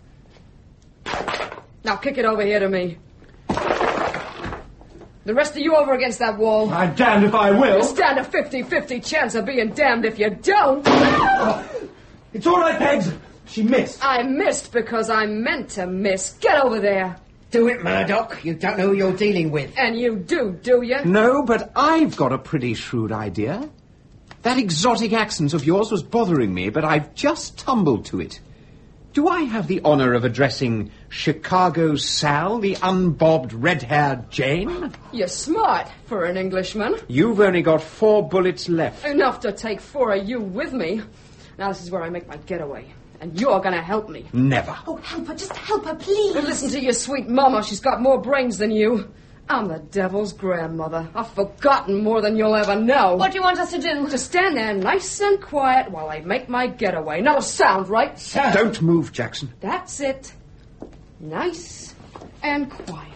Now kick it over here to me. The rest of you over against that wall. I'm damned if I will. You stand a fifty-fifty chance of being damned if you don't. It's all right, Pegs. She missed. I missed because I meant to miss. Get over there. Do it, Murdoch. You don't know who you're dealing with. And you do, do you? No, but I've got a pretty shrewd idea. That exotic accent of yours was bothering me, but I've just tumbled to it. Do I have the honor of addressing Chicago Sal, the unbobbed red-haired Jane? You're smart for an Englishman. You've only got four bullets left. Enough to take four of you with me. Now this is where I make my getaway. And you're gonna help me. Never. Oh, help her. Just help her, please. Listen to your sweet mama. She's got more brains than you. I'm the devil's grandmother. I've forgotten more than you'll ever know. What do you want us to do? To stand there nice and quiet while I make my getaway. Not a sound, right? Sir. Don't move, Jackson. That's it. Nice and quiet.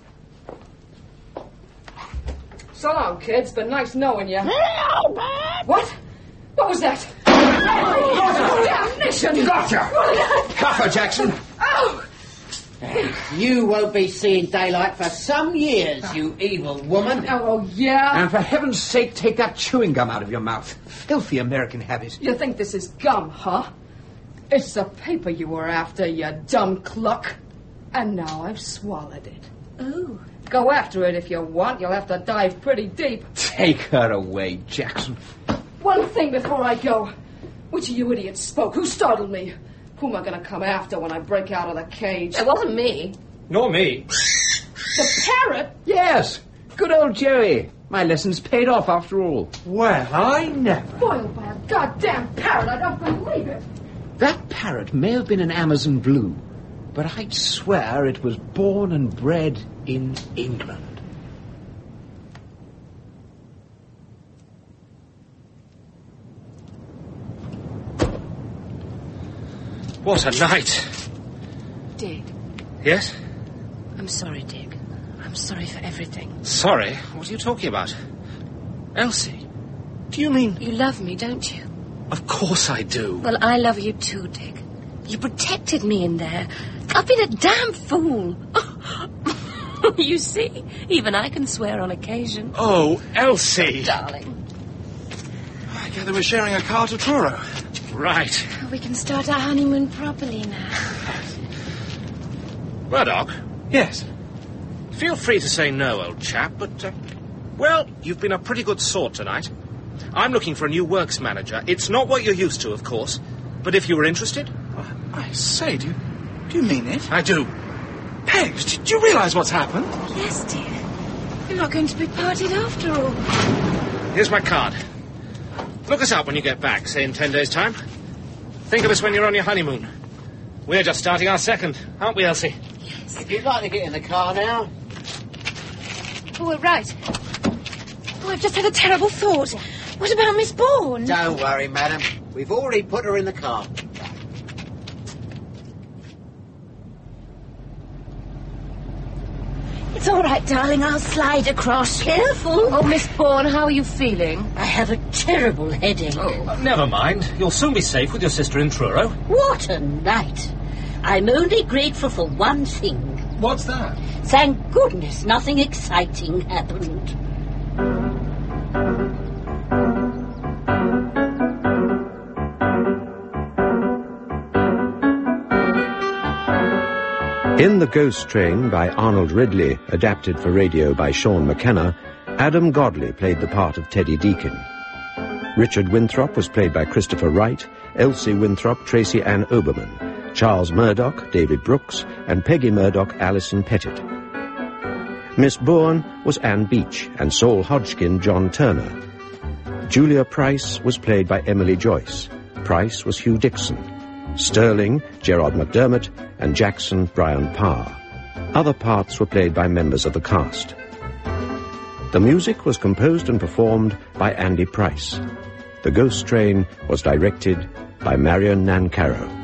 So long, kids. Been nice knowing you. What? What was that? Oh, damnation! Gotcha! Cuff her, Jackson. Oh! You won't be seeing daylight for some years, you evil woman. Oh, yeah? And for heaven's sake, take that chewing gum out of your mouth. Filthy American habit. You think this is gum, huh? It's the paper you were after, you dumb cluck. And now I've swallowed it. Ooh. Go after it if you want. You'll have to dive pretty deep. Take her away, Jackson. One thing before I go. Which of you idiots spoke? Who startled me? Who am I going to come after when I break out of the cage? It wasn't me. Nor me. The parrot? Yes. Good old Joey. My lessons paid off after all. Well, I never. Boiled by a goddamn parrot. I don't believe it. That parrot may have been an Amazon blue, but I'd swear it was born and bred in England. What a night. Dick. Yes? I'm sorry, Dick. I'm sorry for everything. Sorry? What are you talking about? Elsie, do you mean... You love me, don't you? Of course I do. Well, I love you too, Dick. You protected me in there. I've been a damn fool. You see, even I can swear on occasion. Oh, Elsie. Darling. I gather we're sharing a car to Truro. Right. We can start our honeymoon properly now. Murdoch? Yes? Feel free to say no, old chap, but, uh, well, you've been a pretty good sort tonight. I'm looking for a new works manager. It's not what you're used to, of course, but if you were interested... Uh, I say, do you, do you mean it? I do. Pegs, do you realise what's happened? Yes, dear. You're not going to be parted after all. Here's my card. Look us up when you get back, say in ten days' time. Think of us when you're on your honeymoon. We're just starting our second, aren't we, Elsie? If you'd like to get in the car now. Oh, right. Oh, I've just had a terrible thought. What about Miss Bourne? Don't worry, madam. We've already put her in the car. It's all right, darling. I'll slide across. Careful. Oh, Miss Bourne, how are you feeling? I have a terrible headache. Oh, never mind. You'll soon be safe with your sister in Truro. What a night. I'm only grateful for one thing. What's that? Thank goodness nothing exciting happened. In The Ghost Train by Arnold Ridley, adapted for radio by Sean McKenna, Adam Godley played the part of Teddy Deakin. Richard Winthrop was played by Christopher Wright, Elsie Winthrop, Tracy Ann Oberman, Charles Murdoch, David Brooks, and Peggy Murdoch, Alison Pettit. Miss Bourne was Anne Beach, and Saul Hodgkin, John Turner. Julia Price was played by Emily Joyce. Price was Hugh Dixon. Sterling, Gerard McDermott, and Jackson, Brian Parr. Other parts were played by members of the cast. The music was composed and performed by Andy Price. The Ghost Train was directed by Marion Nancarrow.